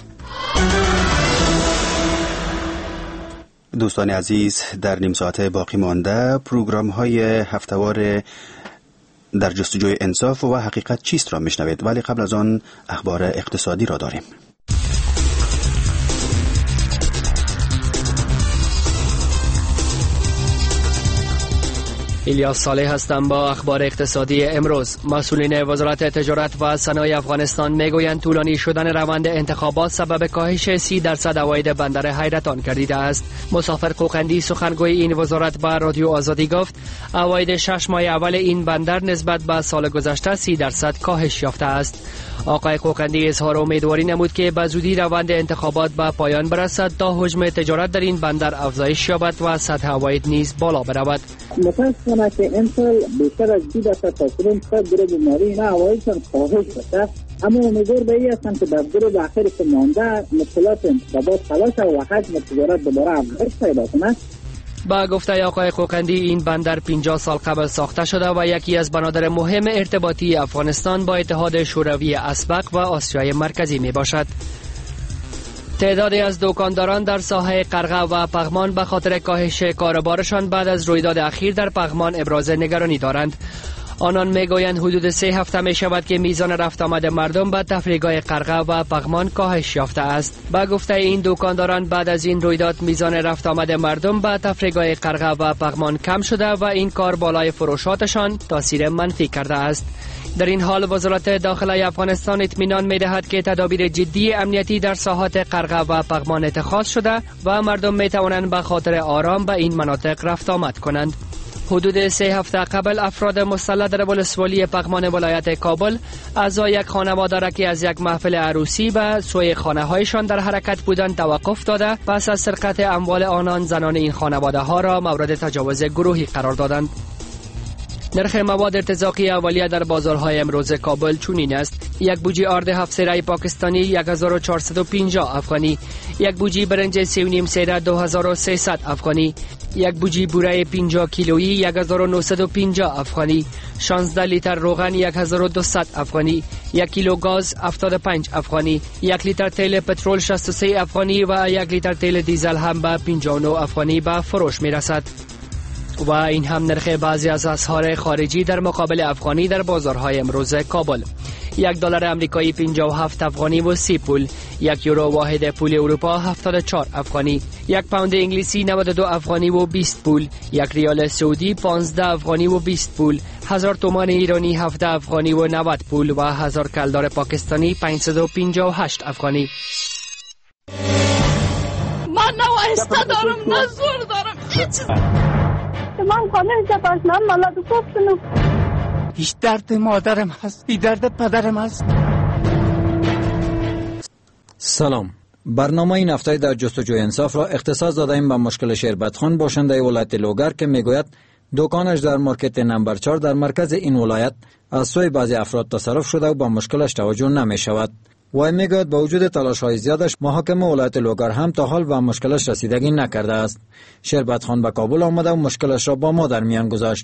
دوستان عزیز، در نیم ساعت باقی مانده پروگرام های هفته‌وار در جستجوی انصاف و حقیقت چیست را میشنوید، ولی قبل از آن اخبار اقتصادی را داریم. الیاس صالح هستم با اخبار اقتصادی امروز. مسئولین وزارت تجارت و صنایع افغانستان میگویند طولانی شدن روند انتخابات سبب کاهش سی درصد عواید بندر حیرتان گردیده است. مسافر قوقندی سخنگوی این وزارت با رادیو آزادی گفت عواید شش ماه اول این بندر نسبت به سال گذشته سی درصد کاهش یافته است. آقای قوقندی اظهار امیدواری نمود که به زودی روند انتخابات به پایان برسد تا حجم تجارت در این بندر افزایش یابد و سطح عواید نیز بالا برود. متاسفانه که امسال بیشتر از دو درصد تاثیر خود در بیماری اینا عوایدشان کاهش شده، اما امیدوار به این هستم که در دور اخیر که مانده مشکلات انتخابات خلاص و حجم تجارت دوباره افزایش پیدا کنه. با گفته آقای قوقندی این بندر پنجاه سال قبل ساخته شده و یکی از بنادر مهم ارتباطی افغانستان با اتحاد شوروی اسبق و آسیای مرکزی می باشد. تعدادی از دکانداران در ساحه قرغه و پغمان به خاطر کاهش کاروبارشان بعد از رویداد اخیر در پغمان ابراز نگرانی دارند. آنان میگویند حدود سه هفته می شود که میزان رفت آمد مردم به تفریحگاه قرغه و پغمان کاهش یافته است. با گفته این دکانداران بعد از این رویداد میزان رفت آمد مردم به تفریحگاه قرغه و پغمان کم شده و این کار بالای فروشاتشان تاثیر منفی کرده است. در این حال وزارت داخله افغانستان اطمینان می‌دهد که تدابیر جدی امنیتی در ساحات قرغه و پغمان اتخاذ شده و مردم می‌توانند به خاطر آرام به این مناطق رفت آمد کنند. حدود سه هفته قبل افراد مسلح در ولسوالی پغمان ولایت کابل اعضای یک خانواده را که از یک محفل عروسی به سوی خانه‌هایشان در حرکت بودند توقف داده پس از سرقت اموال آنان زنان این خانواده ها را مورد تجاوز گروهی قرار دادند. نرخ مواد ارتزاقی اولیه در بازارهای امروز کابل چنین است: یک بوجی آرد هفت سیره پاکستانی یک هزار و چهارصد و پنجاه افغانی، یک بوجی برنج سی و نیم سیره دو هزار و سیصد افغانی، یک بوجی بوره پنجاه کیلویی یک هزار و نهصد و پنجاه افغانی، شانزده لیتر روغن یک هزار و دویست افغانی، یک کیلو گاز هفتاد و پنج افغانی، یک لیتر تیل پترول شصت و سه افغانی و یک لیتر تیل دیزل هم به پنجاه و نه افغانی به فروش می رسد. و این هم نرخ بعضی از اسعار خارجی در مقابل افغانی در بازارهای امروز کابل: یک دلار امریکایی پنجاه و هفت افغانی و سی پول، یک یورو واحد پول اروپا هفتاد و چهار افغانی، یک پوند انگلیسی نود و دو افغانی و بیست پول، یک ریال سعودی پانزده افغانی و بیست پول، هزار تومان ایرانی هفده افغانی و نود پول و هزار کلدار پاکستانی پانصد و پنجاه و هشت افغانی. من نه وایسته دارم نه زور دارم هیچ. من خانه جباشنم ملاد کوبشنو. هیچ درد مادرم هست، هیچ درد پدرم هست. سلام. برنامه این هفته در جستجوی انصاف را اختصاص دادیم به مشکل شیربدخان باشنده ولایت لوگر که میگوید دکانش در مارکت نمبر چهار در مرکز این ولایت از سوی بعضی افراد تصرف شده و با مشکلش توجه نمی شود. و میگوید با وجود تلاش‌های زیادش محاکمه ولایت لوگر هم تا حال به مشکلش رسیدگی نکرده است. شیربدخان به کابل آمده و مشکلش را با ما در میان گذاشت.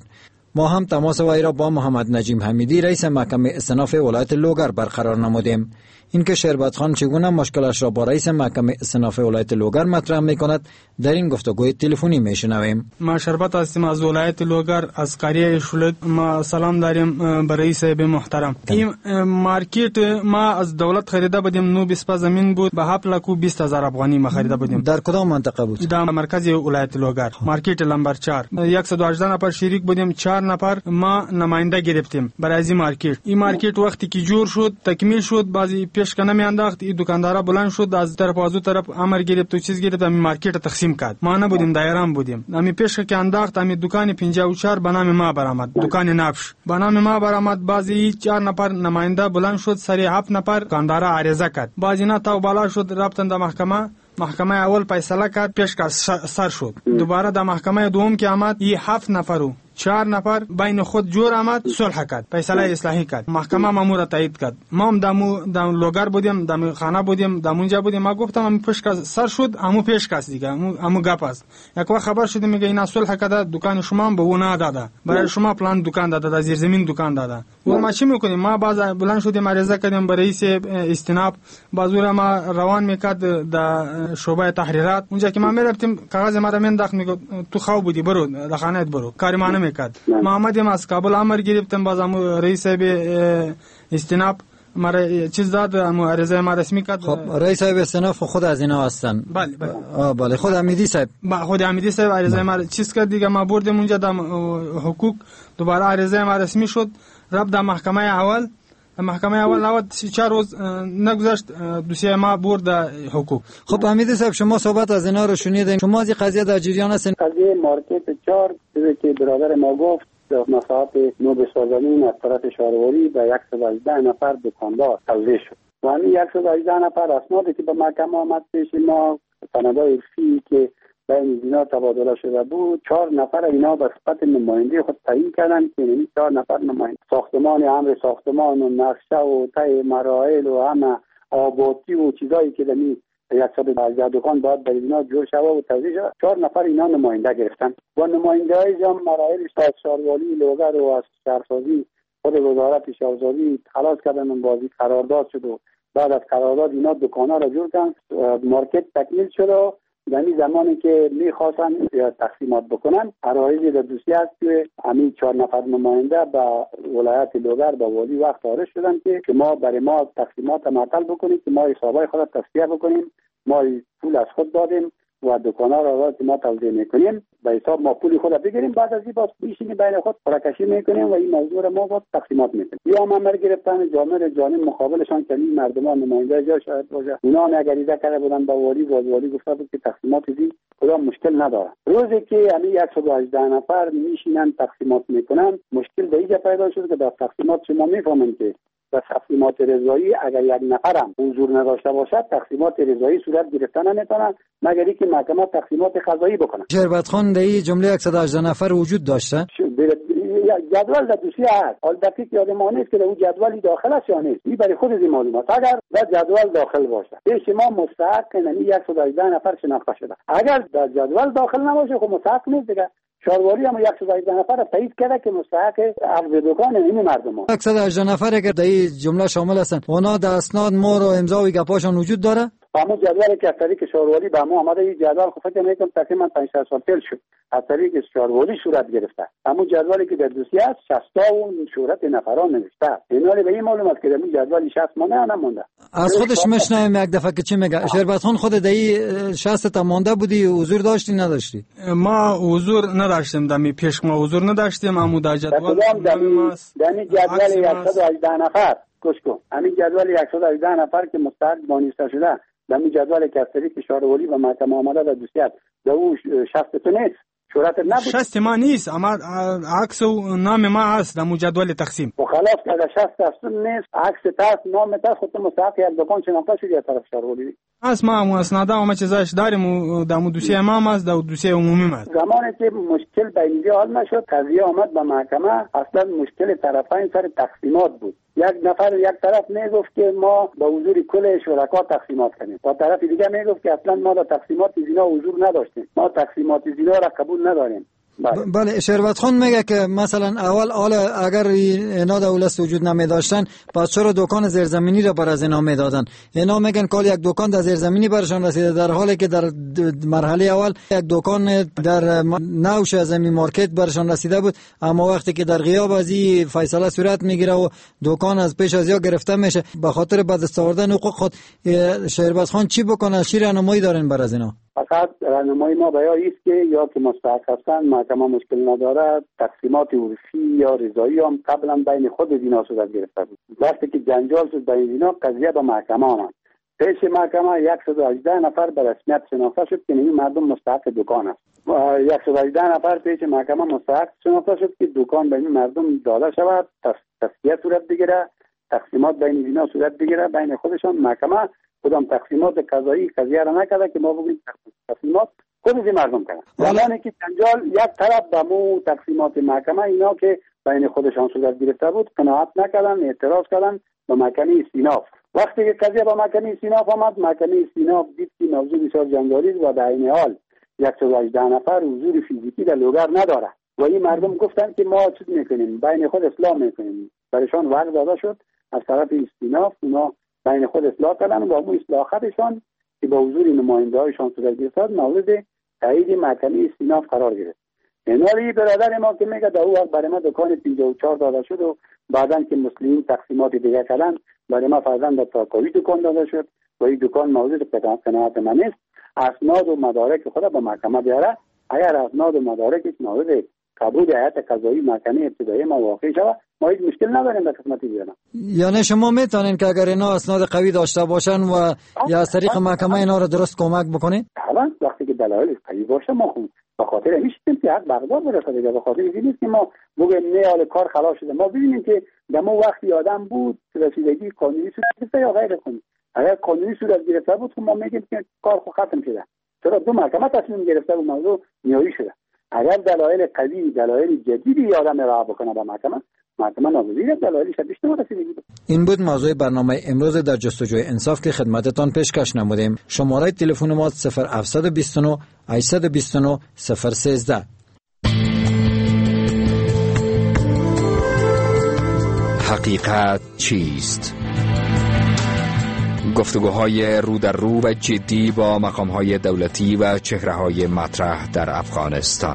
ما هم تماس وی را با محمد نجیم حمیدی رئیس محکمه استئناف ولایت لوگر برقرار نمودیم. اینکه شربت خان چگونه مشکلش را با رئیس محکمه استئناف ولایت لوگر مطرح میکند در این گفتگوی تلفنی میشنویم. ما شربت هستیم از ولایت لوگر از قریه شولت. ما سلام داریم به رئیس به محترم. این مارکت ما از دولت خریده بودیم، نو بیست زمین بود به هفت لاک و بیست هزار افغانی ما خریده بودیم. در کدام منطقه بود؟ در مرکز ولایت لوگر، مارکت لمبر چهار. صد و هجده نفر شریک بودیم، چهار نفر ما نماینده گرفتیم برای این مارکت. این مارکت وقتی که جور شد تکمیل شد، بعضی پیش کنه می انداخت، این دکاندارا بلند شد از طرف از اون طرف امر گرفت و چیز گرفت، همین مارکت تقسیم کرد. ما نبودیم، دایران بودیم. همین پیش که انداخت، همین دکان پنجاه و چهار به نام ما برآمد، دکان نفش به نام ما برآمد. بعضی چهار نفر نماینده بلند شد، سری هفت نفر دکاندارا عریضه کرد. بعضی نه تا بالا شد، رفتن در محکمه. محکمه اول فیصله کرد، پیش کرد، سر شد. دوباره در محکمه دوم که آمد، این هفت نفرو چهار نفر بین خود جور آمد، صلح کرد، فیصله اصلاحی کرد. محکمه مامور تایید کرد. ما هم دمو دم لوگر بودیم، دم خانه بودیم، دمونجا بودیم. ما گفتم هم پیش کس سر شد، همو پیش کس دیگه، همو همو گپ است. یک وقت خبر شد میگه اینا صلح کرده، دکان شما هم به اون نداده، برای شما پلان دکان داده، زیر زمین دکان داده. و ما چی میکنیم؟ ما باز بلند شدیم، عریضه کردیم به رئیس استئناف. بازور ما روان میکرد در شعبه تحریرات. اونجا که ما میرفتیم کاغذ ما را مینداخت، میگه تو خواب بودی، برو در خانهت برو، کاری ما نمیکرد. ما آمدیم از کابل امر گرفتیم، باز هم رئیس به استئناف ما چیز داد، هم عریضه ما رسمی کرد. خب رئیس استئناف خود از اینا هستن؟ بله بله. آه بله، خود حمیدی صاحب. با خود حمیدی صاحب عریضه ما چیز کرد دیگه. ما بردیم اونجا در حقوق، دوباره عریضه ما رسمی شد، رفت در محکمه اول. محکمه اول نود چهار روز نگذشت، دوسیه ما برد حقوق. خب حمیدی صاحب، شما صحبت از اینا رو شنیدین، شما از این قضیه در جریان هستین؟ قضیه مارکت چهار چیزی که برادر ما گفت، مساحت نو بسازمین از طرف شهرواری به صد و هجده نفر دکاندار توزیع شد و همین صد و هجده نفر اسنادی که به محکمه آمد پیش ما، سندهای عرفی که بین اینا تبادله شده بود، چهار نفر اینا به صفت نماینده خود تعیین کردن که این چهار نفر نماینده ساختمان، امر ساختمان و نقشه و طی مراحل و همه آبادی و چیزایی که دمی صد و هجده دکان باید برای اینا جور شده و توزیع شده، چهار نفر اینا نماینده گرفتن. با نماینده های جمع مراحلش از شهروالی لوگر و از شهرسازی خود وزارت شهرسازی خلاص کردن و بازی قرارداد شد و بعد از قرارداد اینا دکانا را جور کردن، مارکت تکمیل شد و یعنی زمانی که میخواستن تقسیمات بکنن، عرایضی در دوسیه است که همین چهار نفر نماینده با ولایت لوگر با والی وقت آرش شدن که ما برای ما تقسیمات معطل بکنیم که ما حسابای خود تصفیه بکنیم. ما پول از خود دادیم و دکانا را که ما توزیع میکنیم به حساب ما پولی خود بگیریم، بعد از این باز بیشینی بین خود پرکشی میکنیم و این موضوع را ما باز تقسیمات میکنیم. یا هم امر گرفتن جامعه جانب مقابلشان که این مردمان نماینده جا شاید باشه، اونا نگریزه کرده بودن با والی، با والی گفته بود که تقسیمات دید کدام مشکل نداره. روزی که همین صد و هجده نفر میشینن تقسیمات میکنن، مشکل به اینجا پیدا شد که در تقسیمات شما میفهمن که و تقسیمات رضایی اگر یک نفرم حضور نداشته باشد، تقسیمات رضایی صورت گرفتن نمیتونه مگر اینکه محکمه تقسیمات قضایی بکنه. شربت خان در این جمله صد و هجده نفر وجود داشته؟ جدول در دوسیه هست، حال دقیق یادم نیست که در اون جدولی داخل است یا نیست، این برای خود از این معلومات. اگر در جدول داخل باشه پیش ما مستحق نمی صد و هجده نفر شناخته شده، اگر در جدول داخل نباشه خب مستحق نیست دیگه. شهروالی هم صد و هجده نفر تایید کرده که مستحق عرض دکان این مردم ها. صد و هجده نفر اگر در این جمله شامل هستن، اونا در اسناد مهر و امضا و گپاشون وجود داره؟ همون جدولی که از طریق شهروالی به ما آمده، این جدول خب فکر میکنم تقریبا پنج شش سال پیش شد از طریق شهروالی صورت گرفته. همون جدولی که در دوسیه است شصت و شهرت نفران نوشته. اینالی به این معلومات که در این جدولی شصت مانده یا نمونده. از خودش میشنویم یک دفعه که چی میگه. شربت خان خود در این شصت تا مانده بودی، حضور داشتی نداشتی؟ ما حضور نداشتیم، دمی پیش ما حضور نداشتیم، اما در جدول دمی جدول صد و هجده نفر گوش کن. همین جدول صد و هجده نفر که مستحق دانسته شده، در این جدول که از طریق شهروالی و محکمه آمده در دوسیه در اون شصت تو نیست، شهرت نبود. شصت ما نیست، اما عکس و نام ما هست در جدول تقسیم. و خلاص که در شصت اصلا نیست، عکس تاست، نام تاست، خود مستحق یک دکان شناخته شدی از طرف شهروالی. از ما هم اسناده و ما چیزاش داریم و در دوسیه ما هم هست، در دوسیه عمومی ما هست. زمانی که مشکل به اینجا حل نشد، قضیه آمد به محکمه، اصلا مشکل طرفین سر تقسیمات بود. یک نفر یک طرف میگفت که ما به حضور کل شرکا تقسیمات کنیم و طرف دیگه میگفت که اصلا ما در تقسیمات زینا حضور نداشتیم، ما تقسیمات زینا را قبول نداریم. بله شربت خان میگه که مثلا اول حالا اگر اینا دولت وجود نمی داشتن پس چرا دکان زیرزمینی را بر از اینا میدادن؟ اینا میگن که یک دکان در زیرزمینی برشان رسیده، در حالی که در مرحله اول یک دکان در نوش زمین مارکت برشان رسیده بود، اما وقتی که در غیاب از این فیصله صورت میگیره و دکان از پیش از یا گرفته میشه به خاطر بد استفاده حقوق خود، شهرباز خان چی بکنه؟ چی راهنمایی دارین بر از اینا؟ فقط راهنمایی ما بیایی است که یا که مستحق هستند محکمه مشکل ندارد، تقسیمات عرفی یا رضایی هم قبلا بین خود اینا صورت گرفته بود. وقتی که جنجال شد بین اینا قضیه به محکمه آمد. پیش محکمه صد و هجده نفر به رسمیت شناخته شد که این مردم مستحق دکان است. صد و هجده نفر پیش محکمه مستحق شناخته شد که دکان به این مردم داده شود، تصفیه صورت بگیره، تقسیمات بین اینا صورت بگیره بین خودشان. محکمه کدام تقسیمات قضایی قضیه را نکرده که ما بگیم تقسیمات خودی مردم کردن. زمانی که جنجال یک طرف به مو تقسیمات محکمه اینا که بین خودشان صورت گرفته بود قناعت نکردن، اعتراض کردن به محکمه استیناف. وقتی که قضیه به محکمه استیناف آمد، محکمه استیناف دید که موضوع بسیار جنجالی است و در این حال صد و هجده نفر حضور فیزیکی در لوگر نداره و این مردم گفتن که ما چیز میکنیم، بین خود اصلاح میکنیم. برایشان وقت داده شد از طرف استیناف، اونا بین خود اصلاح کردن و با اصلاحاتشان که با حضور نماینده هایشان صورت گرفت مورد تایید محکمه استیناف قرار گرفت. اینوری برادر ما که میگه در اون وقت برای ما دکان پنجاه و چهار داده شد و بعدن که مسلمین تقسیمات دیگه کردن برای ما فرزند در تاکاوی دکان داده شد و این دکان مورد قناعت من است. اسناد و مدارک خود به محکمه بیاره، اگر اسناد و مدارک مورد قبول هیئت قضایی محکمه ابتدایی ما واقع شود ما هیچ مشکل نداریم به قسمتی بیارم. یعنی شما میتونین که اگر اینا اسناد قوی داشته باشن و یا از طریق محکمه اینا رو درست کمک بکنید؟ طبعا وقتی که دلایل قوی باشه ما خود به خاطر میشیم که حق بغداد برسه دیگه، به خاطر این نیست که ما بگیم نه حال کار خلاص شده. ما ببینیم که در ما وقتی آدم بود رسیدگی قانونی صورت گرفته یا غیر قانونی. اگر قانونی صورت گرفته بود ما میگیم که کار خود ختم شده، چرا دو محکمه تصمیم گرفته و موضوع نهایی شده. اگر دلایل قوی دلایل جدیدی آدم را بکنه به محکمه، محکمه ناگزیر دلایل شدیدش نرسیدگی. این بود موضوع برنامه امروز در جستجوی انصاف که خدمتتان پیشکش نمودیم. شماره تلفن ما صفر هفت دو نه هشت دو نه صفر یک سه. حقیقت چیست؟ گفتگوهای رو در رو و جدی با مقامهای دولتی و چهره‌های مطرح در افغانستان.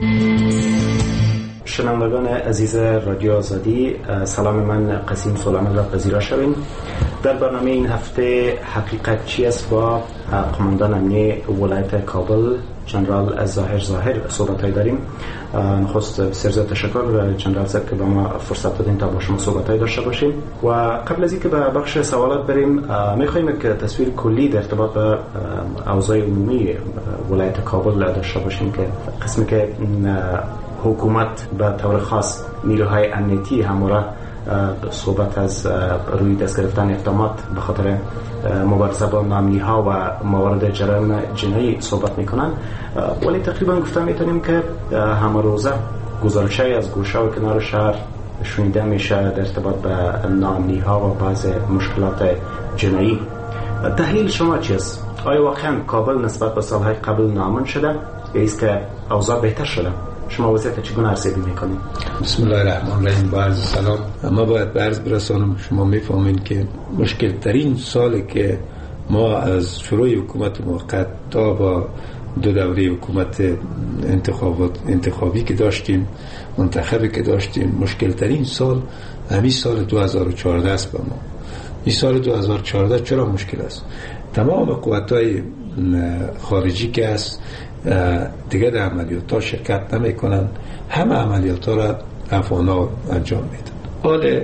شنوندگان عزیز رادیو آزادی، سلام من قسیم سلیمان را پذیرا شوین. در برنامه این هفته حقیقت چی است با قماندان امنیه ولایت کابل جنرال ظاهر ظاهر صحبت‌های داریم. نخست بسیار زیاد تشکر جنرال صاحب که با ما فرصت دادین تا با شما صحبت‌های داشته باشیم و قبل از اینکه به بخش سوالات بریم می‌خوایم که تصویر کلی در ارتباط با اوضاع عمومی ولایت کابل داشته باشیم که قسمی که حکومت به طور خاص نیروهای امنیتی همراه صحبت از روی دست گرفتن اقدامات به خاطر مبارزه با ناامنی‌ها و موارد جرایم جنایی صحبت میکنن، ولی تقریبا گفته میتونیم که همه روزه گزارش‌های از گوشه و کنار شهر شنیده میشه در ارتباط به ناامنی‌ها و بعض مشکلات جنایی. تحلیل شما چیست؟ آیا واقعا کابل نسبت به سالهای قبل ناامن شده یا است که اوضاع بهتر شده؟ شما وضعیت چگونه ارزیابی میکنید؟ بسم الله الرحمن الرحیم. با عرض سلام. اما باید به عرض برسانم شما میفهمین که مشکل ترین سالی که ما از شروع حکومت موقت تا با دو دوره حکومت انتخابات انتخابی که داشتیم منتخبی که داشتیم، مشکل ترین سال همین سال دو هزار و چهارده است. با ما این سال دو هزار و چهارده چرا مشکل است؟ تمام قوت‌های خارجی که است دیگه در عملیات ها شرکت نمی کنن، همه عملیات ها را افغان ها انجام میدن. حال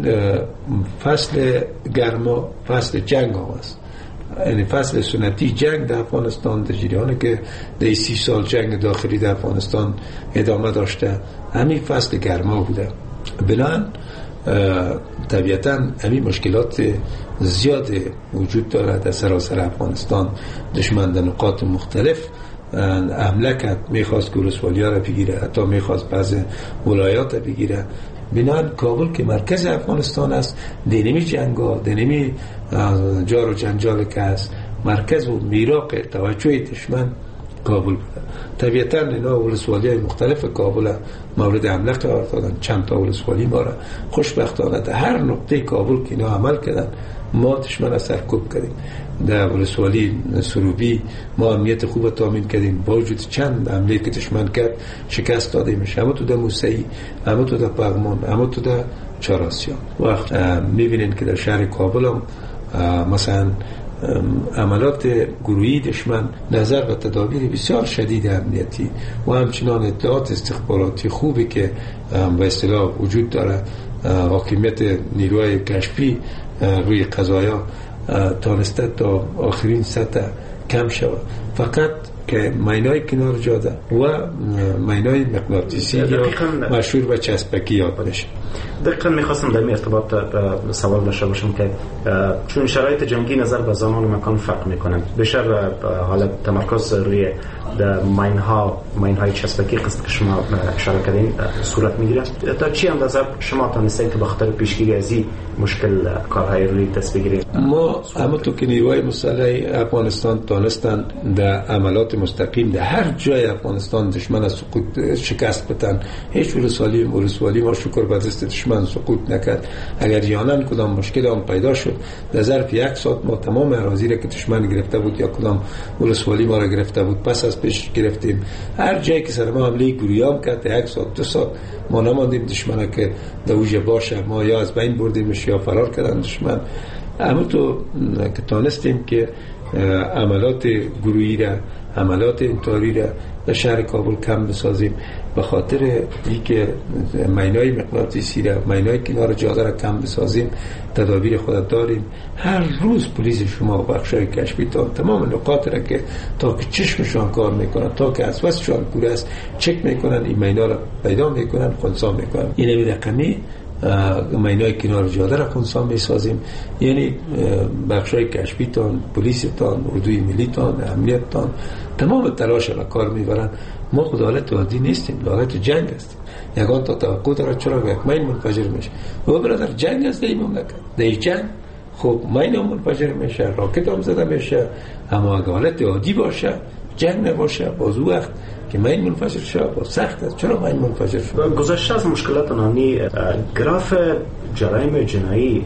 فصل گرما فصل جنگ ها است، یعنی فصل سنتی جنگ در افغانستان در جریانه که در سی سال جنگ داخلی در افغانستان ادامه داشته، همین فصل گرما بوده. بنابراین طبیعتا همین مشکلات زیاد وجود دارد در سراسر افغانستان. دشمن در نقاط مختلف حمله کرد، میخواست که ولسوالی ها را بگیره، حتی میخواست بعض ولایات را بگیره. بنابراین کابل که مرکز افغانستان است، دینمی جنگا دینمی جار و جنجال که است، مرکز و میراق توجه دشمن کابل بوده. طبیعتا اینا ولسوالی های مختلف کابل مورد حمله قرار دادن. چند تا ولسوالی ما را خوشبختانه در هر نقطه کابل که اینا عمل کردن ما دشمن را سرکوب کردیم. در ولسوالی سروبی ما امنیت خوب تامین کردیم با وجود چند حمله که دشمن کرد شکست دادیمش. اما تو در موسعی، اما تو در پغمان، اما تو در چهارآسیاب. وقت میبینین که در شهر کابل هم مثلا عملات گروهی دشمن نظر و تدابیر بسیار شدید امنیتی و همچنان اطلاعات استخباراتی خوبی که به اصطلاح وجود داره، حاکمیت نیروهای کشفی روی قضایا تانسته تا آخرین سطح کم شود. فقط که مینای کنار جاده و مینای مغناطیسی یا مشهور به چسبکی یاد بشه. دقیقا میخواستم در این ارتباط سوال داشته باشم که چون شرایط جنگی نظر به زمان و مکان فرق میکنند، بیشتر حالت تمرکز روی ماین ها ماین های چسبکی قسط که شما اشاره کردین صورت میگیره. تا چی اندازه شما تانستید که به خاطر پیشگیری از این مشکل کارهای روی دست بگیرید؟ ما اما تو که نیروهای مسلح افغانستان تانستن در عملات مستقیم در هر جای افغانستان دشمن از سقوط شکست بدن. هیچ ولسوالی ولسوالی ما شکر به دست دشمن سقوط نکرد. اگر یانن کدام مشکل هم پیدا شد در ظرف یک ساعت ما تمام اراضی را که دشمن گرفته بود یا کدام ولسوالی ما را گرفته بود پس از پیش گرفتیم. هر جایی که سر ما حمله گروهی هم کرد یک ساعت دو ساعت ما نماندیم دشمن که دوجه باشه، ما یا از بین بردیمش یا فرار کردن دشمن. اما تو که تانستیم که عملات گروهی را، عملات انتحاری را در شهر کابل کم بسازیم به خاطر اینکه مینای مغناطیسی را، مینای کنار جاده را کم بسازیم. تدابیر خود داریم. هر روز پلیس شما و بخشای کشفی تا تمام نقاط را که تا که چشمشان کار میکنن، تا که اسوسشان پوره است چک میکنن، این مینا را پیدا میکنن، خنثی میکنن. این رقمی مینای کنار جاده را خنثی میسازیم. یعنی بخشای کشفی تان، پلیس تان، اردوی ملی تان، امنیت تان تمام تلاش را کار میبرن. ما خود حالت عادی نیستیم، حالت جنگ هستیم. یگان تا توقع داره چرا یک مین منفجر میشه و برادر جنگ است در این مملکت. در این جنگ خب مین هم منفجر میشه، راکت هم زده میشه. اما اگه حالت عادی باشه، جنگ نباشه، باز وقت که مین منفجر شده با سخت است. چرا مین منفجر شده؟ گذشته از مشکلات نانی گراف جرایم جنایی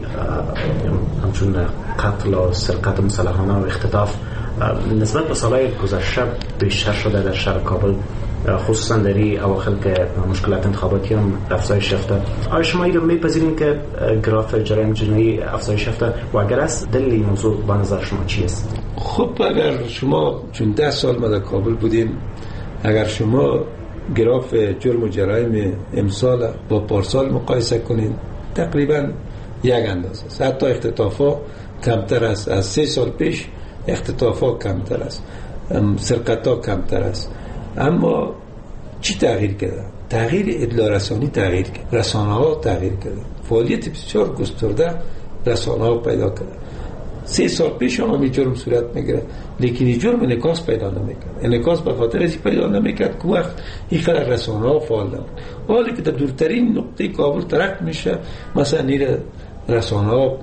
همچون قتل و سرقت مسلحانه و اختطاف نسبت به سالهای گذشته بیشتر شده در شهر کابل، خصوصا در این اواخر که مشکلات انتخاباتی هم افزایش یافته. آیا شما این رو میپذیرین که گراف جرایم جنایی افزایش یافته و اگر است دلیل این موضوع به نظر شما چی است؟ خب اگر شما چون ده سال ما در کابل بودیم، اگر شما گراف جرم و جرایم امسال با پارسال مقایسه کنین تقریبا یک اندازه است. حتی اختطافا کمتر است از سه سال پیش. اختطافا کمتر است، سرقتا کمتر است. اما چی تغییر کرده؟ تغییر اطلاع رسانی تغییر کرد، رسانه ها تغییر کرده، فعالیت بسیار گسترده رسانه ها پیدا کرده. سه سال پیش هم این جرم صورت میگیره، لیکن این جرم انعکاس پیدا نمیکرد. انعکاس به خاطر ازی پیدا نمیکرد که وقت این خلال رسانه ها فعال نبود. حالی که در دورترین نقطه کابل ترک میشه، مثلا این رسانه ها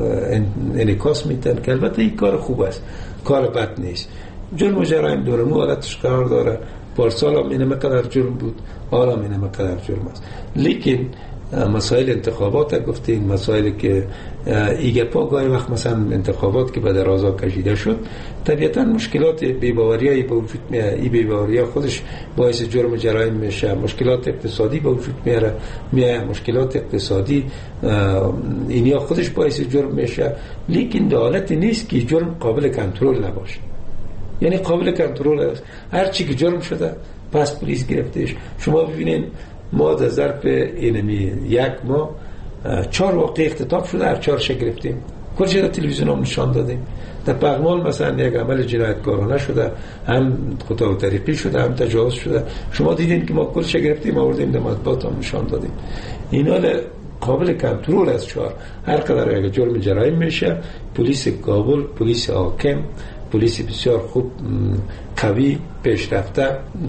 انعکاس میتن که البته این کار خوب است، کار بد نیست. جرم و جرایم دورمو حالتش قرار داره. پارسال هم اینه مقدر جرم بود، حالا هم اینه مقدر جرم است. لیکن مسائل انتخابات گفتین، مسائلی که ایگه پا گاهی وقت مثلا انتخابات که به درازا کشیده شد، طبیعتا مشکلات بی‌باوریایی به وجود میاد. این بی‌باوری خودش باعث جرم و جرایم میشه. مشکلات اقتصادی به وجود میاره میاد مشکلات اقتصادی اینیا خودش باعث جرم میشه. لیکن در حالت نیست که جرم قابل کنترل نباشه. یعنی قابل کنترل است. هر چی که جرم شده پس پلیس گرفتهش. شما ببینید ما در ظرف اینمی یک ماه چهار واقعه اختطاف شده، هر چهارش گرفتیم. کلش در تلویزیون هم نشان دادیم. در پغمان مثلا یک عمل جنایتکارانه شده، هم خطا و طریقی شده، هم تجاوز شده. شما دیدین که ما کلش گرفتیم، آوردیم در مطبوعات هم نشان دادیم. اینا قابل کنترل است. چهار هر قدر اگه جرم جرایم میشه، پلیس کابل، پلیس حاکم، پلیس بسیار خوب قوی پیشرفته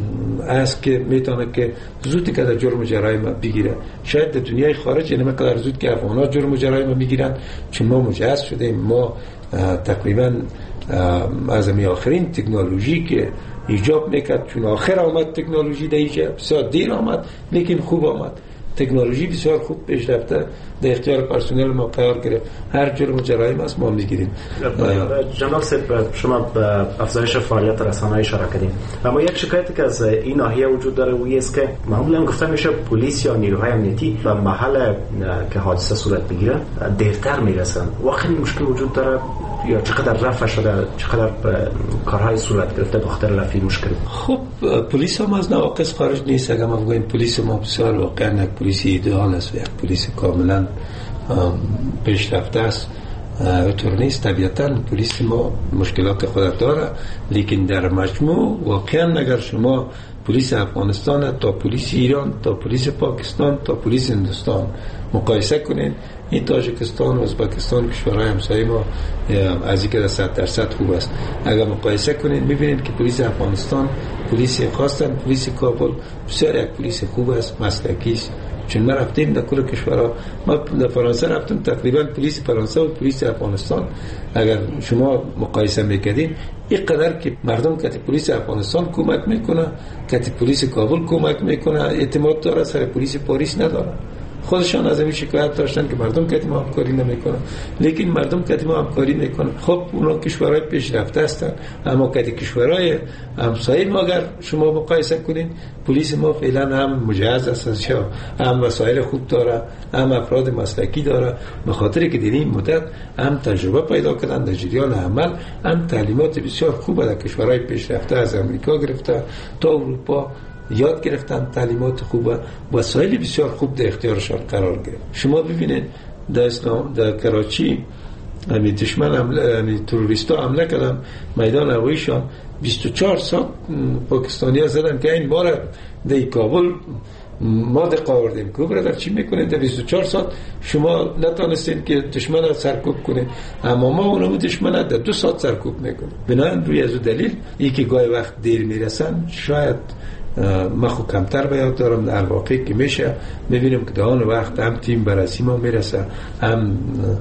است که میتونه که زود که در جرم و جرایم بگیره. شاید در دنیای خارج اینه مقدار زود که افغان‌ها جرم و جرایم میگیرن، چون ما مجهز شدیم. ما تقریبا از می آخرین تکنولوژی که ایجاب میکرد، چون آخر آمد تکنولوژی در اینجا، بسیار دیر آمد لیکن خوب آمد. تکنولوژی بسیار خوب پیش رفته، در اختیار پرسنل ما قرار گرفت. هر جرم و جرایم است ما میگیریم. جناب صاحب، شما به افزایش فعالیت رسانه‌ای اشاره کردین، اما یک شکایتی که از این ناحیه وجود داره و است که معمولا گفته میشه پلیس یا نیروهای امنیتی به محل که حادثه صورت بگیره دیرتر میرسن. واقعا مشکل وجود داره یا چقدر رفع شده، چقدر کارهای صورت گرفته به خاطر رفع مشکل؟ خب پلیس هم از نواقص خارج نیست. اگر ما بگوییم پلیس ما بسیار واقعا یک پلیس ایدئال است و یک پلیس کاملا پیشرفته است، طور نیست. طبیعتا پلیس ما مشکلات خود داره، لیکن در مجموع واقعا اگر شما پلیس افغانستان تا پلیس ایران تا پلیس پاکستان تا پلیس هندوستان مقایسه کنین، این تاجیکستان و ازبکستان کشورهای همسایه ما از اینکه صد درصد خوب است. اگر مقایسه کنین میبینید که پلیس افغانستان پلیس خاصن، پلیس کابل بسیار یک پلیس خوب است، مسلکی است. چون ما رفتیم در کل کشورها، ما در فرانسه رفتیم، تقریبا پلیس فرانسه و پلیس افغانستان اگر شما مقایسه میکردین، اینقدر که مردم که پلیس افغانستان کمک میکنه، که پلیس کابل کمک میکنه، اعتماد داره، سر پلیس پاریس نداره. خودشان از این شکایت داشتن که مردم که ما همکاری نمیکنن، لیکن مردم که ما همکاری میکنن. خب اونا کشورهای پیشرفته هستند، اما که کشورهای همسایه ما اگر شما مقایسه کنین، پلیس ما فعلا هم مجهز است، هم وسایل خوب داره، هم افراد مسلکی داره، به خاطر که در این مدت هم تجربه پیدا کردن در جریان عمل، هم تعلیمات بسیار خوب در کشورهای پیشرفته از امریکا گرفته تا اروپا یاد گرفتن، تعلیمات خوبه، وسایل بسیار خوب در اختیارشان قرار گرفت. شما ببینید در اسلام در کراچی همین دشمن حمله، همین تروریستا حمله کردن میدان هواییشان، بیست و چهار ساعت پاکستانی‌ها زدن که این ما را در کابل ما دقیق آوردیم. که برادر چی میکنید در بیست و چهار ساعت شما نتونستید که دشمن را سرکوب کنید، اما ما اونم دشمن را در دو ساعت سرکوب میکنیم. بنابراین روی از دلیل این که گاهی وقت دیر میرسن، شاید ما خود کمتر بیاد دارم، در واقع که میشه میبینیم که در آن وقت هم تیم بررسی ما میرسه، هم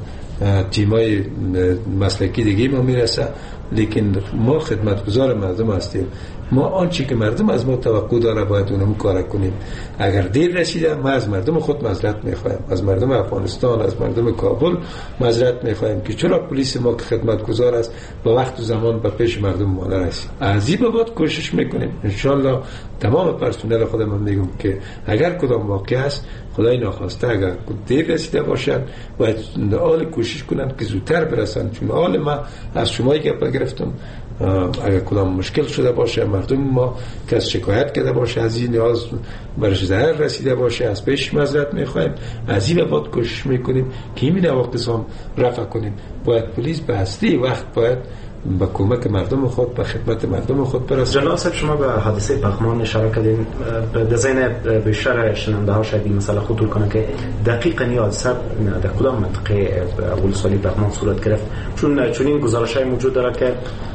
تیمای مسلکی دیگه ما میرسه، لیکن ما خدمتگزار مردم هستیم. ما آنچه که مردم از ما توقع داره باید اونم کار کنیم. اگر دیر رسیده، ما از مردم خود معذرت میخوایم، از مردم افغانستان، از مردم کابل معذرت میخوایم که چرا پلیس ما که خدمتگزار است با وقت و زمان به پیش مردم ما نرسید. از این بابت کوشش میکنیم انشالله. تمام پرسنل خودم میگم که اگر کدام واقع است، خدای ناخواسته اگر دیر رسیده باشند باید آل کوشش کنند که زودتر برسن. چون آل ما از شما گپ گرفتم، اگر کدام مشکل شده باشه، مردم ما که از شکایت کرده باشه، از این نیاز برش ضرر رسیده باشه، از پیش معذرت میخوایم. از این بعد کوشش میکنیم که این نواقص هم رفع کنیم. باید پلیس به اصلی وقت باید با کمک مردم خود به خدمت مردم خود برسه. جناب صاحب، شما به حادثه پغمان اشاره کردین. به ذهن بیشتر شنونده ها شاید این مسئله خطور کنه که دقیقاً این حادثه در کدام منطقه ولسوالی پغمان صورت گرفت؟ چون چون این گزارش‌های موجود داره که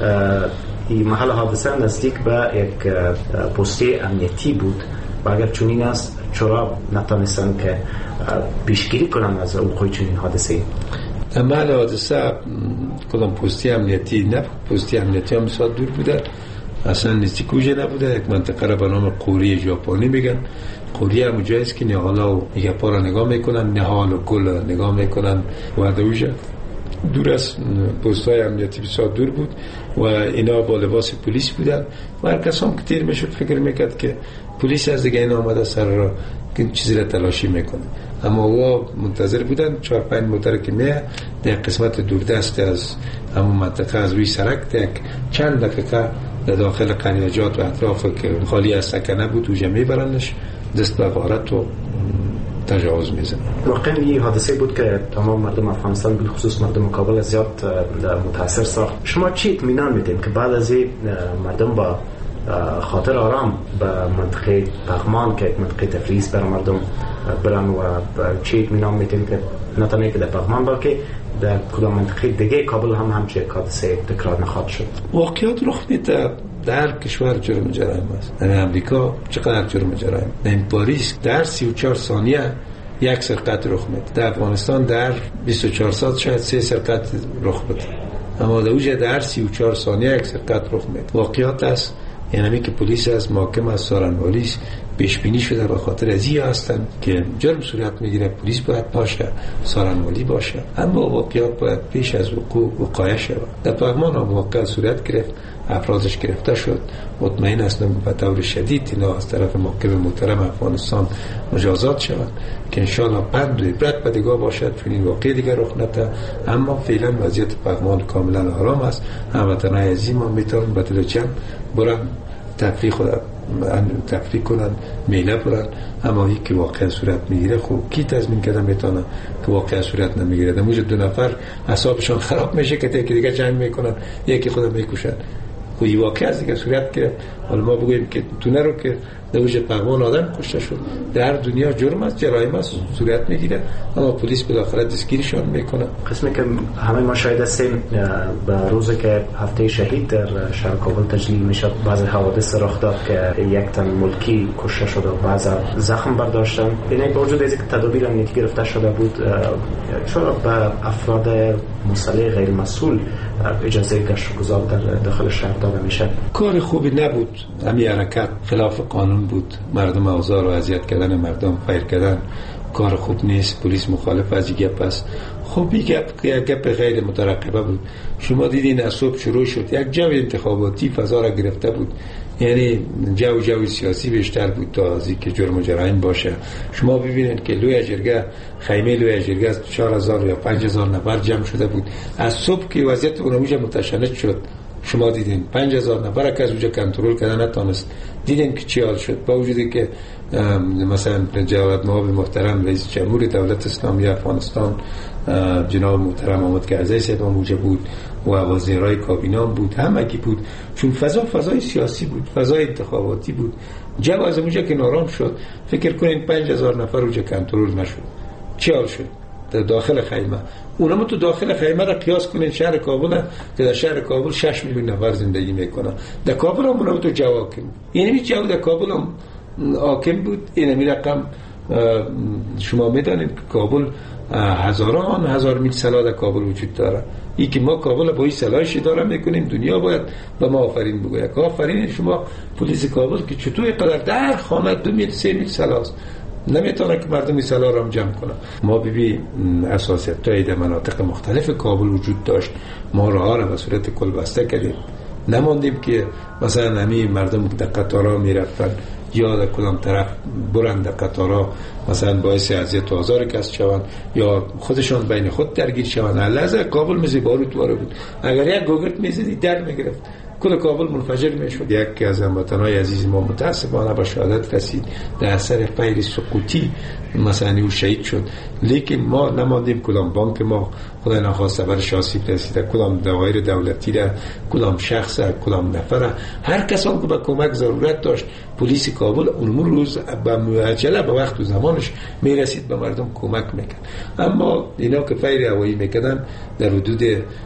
این محل حادثه نزدیک به یک پستی امنیتی بود و اگر چنین است چرا نتونستن که پیشگیری کنن از وقوع چنین حادثه‌ای؟ محل حادثه کدام پستی امنیتی نه، پستی امنیتی هم بسیار دور بوده، اصلا نزدیک اوجه نبوده. یک منطقه را به نام قوری ژاپنی میگن. قوری هم اونجایی است که نهالا و گپا را نگاه میکنن، نهال و گل نگاه میکنن و اوجه دور از پست‌های امنیتی بسیار دور بود و اینا با لباس پلیس بودن و هر کس هم که تیر میشد فکر میکرد که پلیس از دیگه اینا آمده سر را که چیزی را تلاشی میکنه. اما او منتظر بودن چهار پنج موتر که میه در قسمت دوردست از همون منطقه از روی سرک یک چند دقیقه در داخل قنیجات و اطراف که خالی از سکنه بود اوجه میبرنش، دست به غارت و تجاوز میزنه. واقعا این حادثه بود که تمام مردم افغانستان به خصوص مردم کابل زیاد متاثر ساخت. شما چی اطمینان میدین که بعد از این مردم با خاطر آرام به منطقه پغمان که منطقه تفریحی برای مردم برن و چی اطمینان میدین که نه تنها که در پغمان بلکه در کدام منطقه دیگه کابل هم همچه حادثه تکرار نخواهد شد؟ واقعیت رخ میده در کشور جرم جرایم است. در امریکا چقدر جرم جرایم، در پاریس در سی و چهار ثانیه یک سرقت رخ میده، در افغانستان در بیست و چهار ساعت شاید سه سرقت رخ بده، اما در اوج در سی و چهار ثانیه یک سرقت رخ میده. واقعیت است یعنی که پلیس از محاکم از سارنوالی پیش بینی شده به خاطر ازی هستن که جرم صورت میگیره پلیس باید باشه، سارنوالی باشه، اما واقعیات باید پیش از وقوع وقایع شود. در پغمان واقع صورت گرفت، افرادش گرفته شد. مطمئن هستم به طور شدید اینا از طرف محکم محترم افغانستان مجازات شود که انشاءالله پند و عبرت به دیگاه باشد چون این واقع دیگر رخ نده. اما فعلا وضعیت پغمان کاملا آرام است. هموطنان عزیز ما میتونن به دل جمع برن تفریح خود تفریح کنن، میله برن. اما یک که واقعا صورت میگیره خوب کی تضمین کردن میتونه که واقعا صورت نمیگیره؟ در موجب دو نفر اعصابشون خراب میشه که یکی دیگه جنگ میکنن، یکی خودم میکشن. خودی واقع از دیگه صورت که حالا ما بگوییم که تو نرو که در وجه پغمان آدم کشته شد. در دنیا جرم است، جرایم است، صورت میگیره، اما پلیس بالاخره دستگیرشان میکنه. قسمی که همه ما شاهد هستیم به روزی که هفته شهید در شهر کابل تجلیل میشد بعض حوادث رخ داد که یک تن ملکی کشته شد و بعض زخم برداشتن. یعنی با وجود اینکه تدابیر امنیتی گرفته شده بود چرا به افراد مسلح غیر مسئول اجازه گشت گذار در داخل شهر داده میشه؟ کار خوبی نبود. همین حرکت خلاف قانون بود. مردم آزار و اذیت کردن مردم، فیر کردن کار خوب نیست. پلیس مخالف از این گپ است. خب این گپ یک گپ غیر مترقبه بود. شما دیدین از صبح شروع شد یک جو انتخاباتی فضا را گرفته بود. یعنی جو جو سیاسی بیشتر بود تا از اینکه جرم و جرایم باشه. شما ببینید که لوی جرگه خیمه لوی جرگه از چهار هزار یا پنج هزار نفر جمع شده بود. از صبح که وضعیت اونموجه متشنج شد شما دیدین پنج هزار نفر که از اونجا کنترل کردن نتونست. دیدین که چی حال شد با وجودی که مثلا جواد نواب محترم رئیس جمهور دولت اسلامی افغانستان جناب محترم محمد کرزی صاحب موجب بود و وزیرای کابینه بود، همه کی بود، چون فضا فضای سیاسی بود، فضای انتخاباتی بود. جو از اونجا که نارام شد فکر کنین پنج هزار نفر اونجا کنترل نشد. چی حال شد در داخل خیمه؟ اونم تو داخل خیمه را قیاس کنین شهر کابل که در شهر کابل شش میلیون نفر زندگی میکنه. در کابل هم اونم تو جو حاکم. یعنی جو در کابل هم حاکم بود. این رقم شما میدانید که کابل هزاران هزار میل سلاح در کابل وجود داره. ای که ما کابل با این سلاحش اداره میکنیم دنیا باید به ما آفرین بگوید که آفرین شما پلیس کابل که چطور قدر در خانه دو میل سه میل سلاح است نمیتونه که مردم سلاح را هم جمع کنه. ما ببین اساسیت های در مناطق مختلف کابل وجود داشت. ما راه را به صورت کل بسته کردیم. نماندیم که مثلا همین مردم در قطارها میرفتن یا در کدام طرف برند در قطارها مثلا باعث اذیت و آزار کس شوند یا خودشان بین خود درگیر شوند. لحظه کابل مثل بارود واره بود. اگر یک گوگرد میزدی در میگرفت کل کابل منفجر میشد. یکی از هموطنان عزیز ما متاسفانه به شهادت رسید در اثر فیر سقوطی مثلا او شهید شد. لیکن ما نماندیم کدام بانک ما خدای نخواسته برش آسیب رسیده، کدام دوایر دولتی را، کدام شخص، کدام نفر، هر کسان که به کمک ضرورت داشت پلیس کابل اون روز به معجله به وقت و زمانش میرسید به مردم کمک میکرد. اما اینا که فیر هوایی میکردن در حدود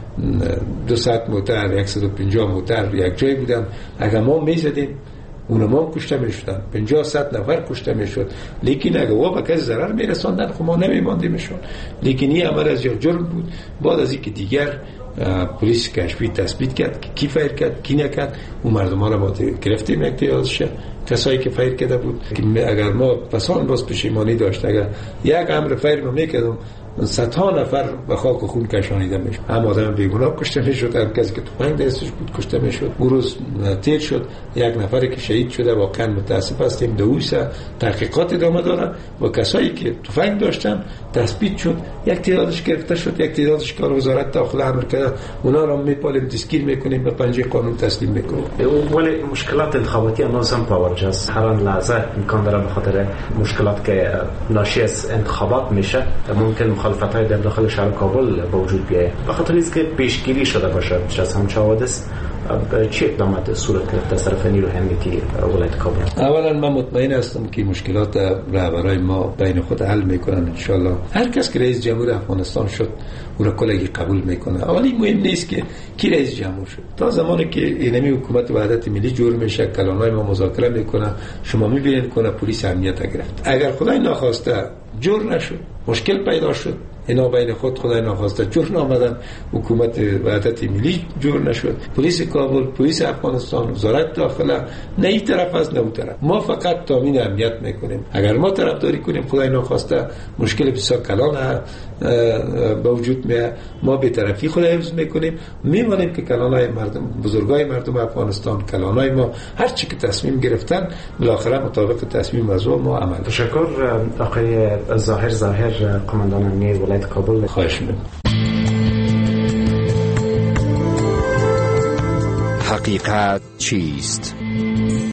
دو صد موتر صد و پنجاه موتر یک جای بودن. اگر ما میزدیم اونما کشته میشدن، پنجاه صد نفر کشته میشد. لیکن اگر وا به کسی ضرر میرساندن خب ما نمیماندیمشون. لیکن این عمل از جرم بود. بعد از اینکه دیگر پلیس کشفی تثبیت کرد که کی فیر کرد کی نکرد اون مردم ها را ما گرفتیم احتیاطش کسایی که فیر کرده بود که اگر ما پسان باز پشیمانی داشت اگر یک امر فیر رو میکردم صدها نفر به خاک و خون کشانیده میشد. هم آدم بیگناه کشته میشد، هم کسی که تفنگ دستش بود کشته میشد. اون روز تیر شد یک نفری که شهید شده. واقعا متاسف هستیم. دویسه تحقیقات ادامه داره و کسایی که تفنگ داشتن تثبیت شد. یک تعدادش گرفته شد، یک تعدادش کار وزارت داخله امر کرده اونا رو میپالیم دستگیر میکنیم به پنجه قانون تسلیم میکنیم. ولی مشکلات انتخاباتی هم پاورجا است. هر آن لحظه امکان داره به خاطر مشکلات که ناشی از انتخابات میشه ممکن مخالفت‌های در داخل شهر کابل به وجود بیاید. به خاطر اینکه پیشگیری شده باشد از همچه حوادث چه اقدامات صورت گرفته از طرف نیروهای امنیتی ولایت کابل؟ اولا من مطمئن هستم که مشکلات رهبرای ما بین خود حل میکنن ان شاء الله. هر کس که رئیس جمهور افغانستان شد او را کلگی قبول میکنه. اولی مهم نیست که کی رئیس جمهور شد. تا زمانی که اینمی حکومت وحدت ملی جور میشه کلانای ما مذاکره میکنه شما میبینید کنه پلیس امنیت گرفت. اگر خدای ناخواسته جور نشد مشکل پیدا شد اینا بین خود خدای ناخواسته جور نامدن، حکومت وحدت ملی جور نشد، پلیس کابل، پلیس افغانستان، وزارت داخله، نه این طرف از نه اون طرف. ما فقط تامین امنیت میکنیم. اگر ما طرفداری کنیم خدای ناخواسته مشکل بسیار کلان به وجود میاد. ما به طرفی خود حفظ میکنیم، میمانیم که کلانای مردم، بزرگای مردم افغانستان، کلانای ما هر چی که تصمیم گرفتن بالاخره مطابق تصمیم از ما عمل. تشکر آقای ظاهر ظاهر قماندان امنیه ولایت کابل. خواهش می‌کنم. حقیقت چیست؟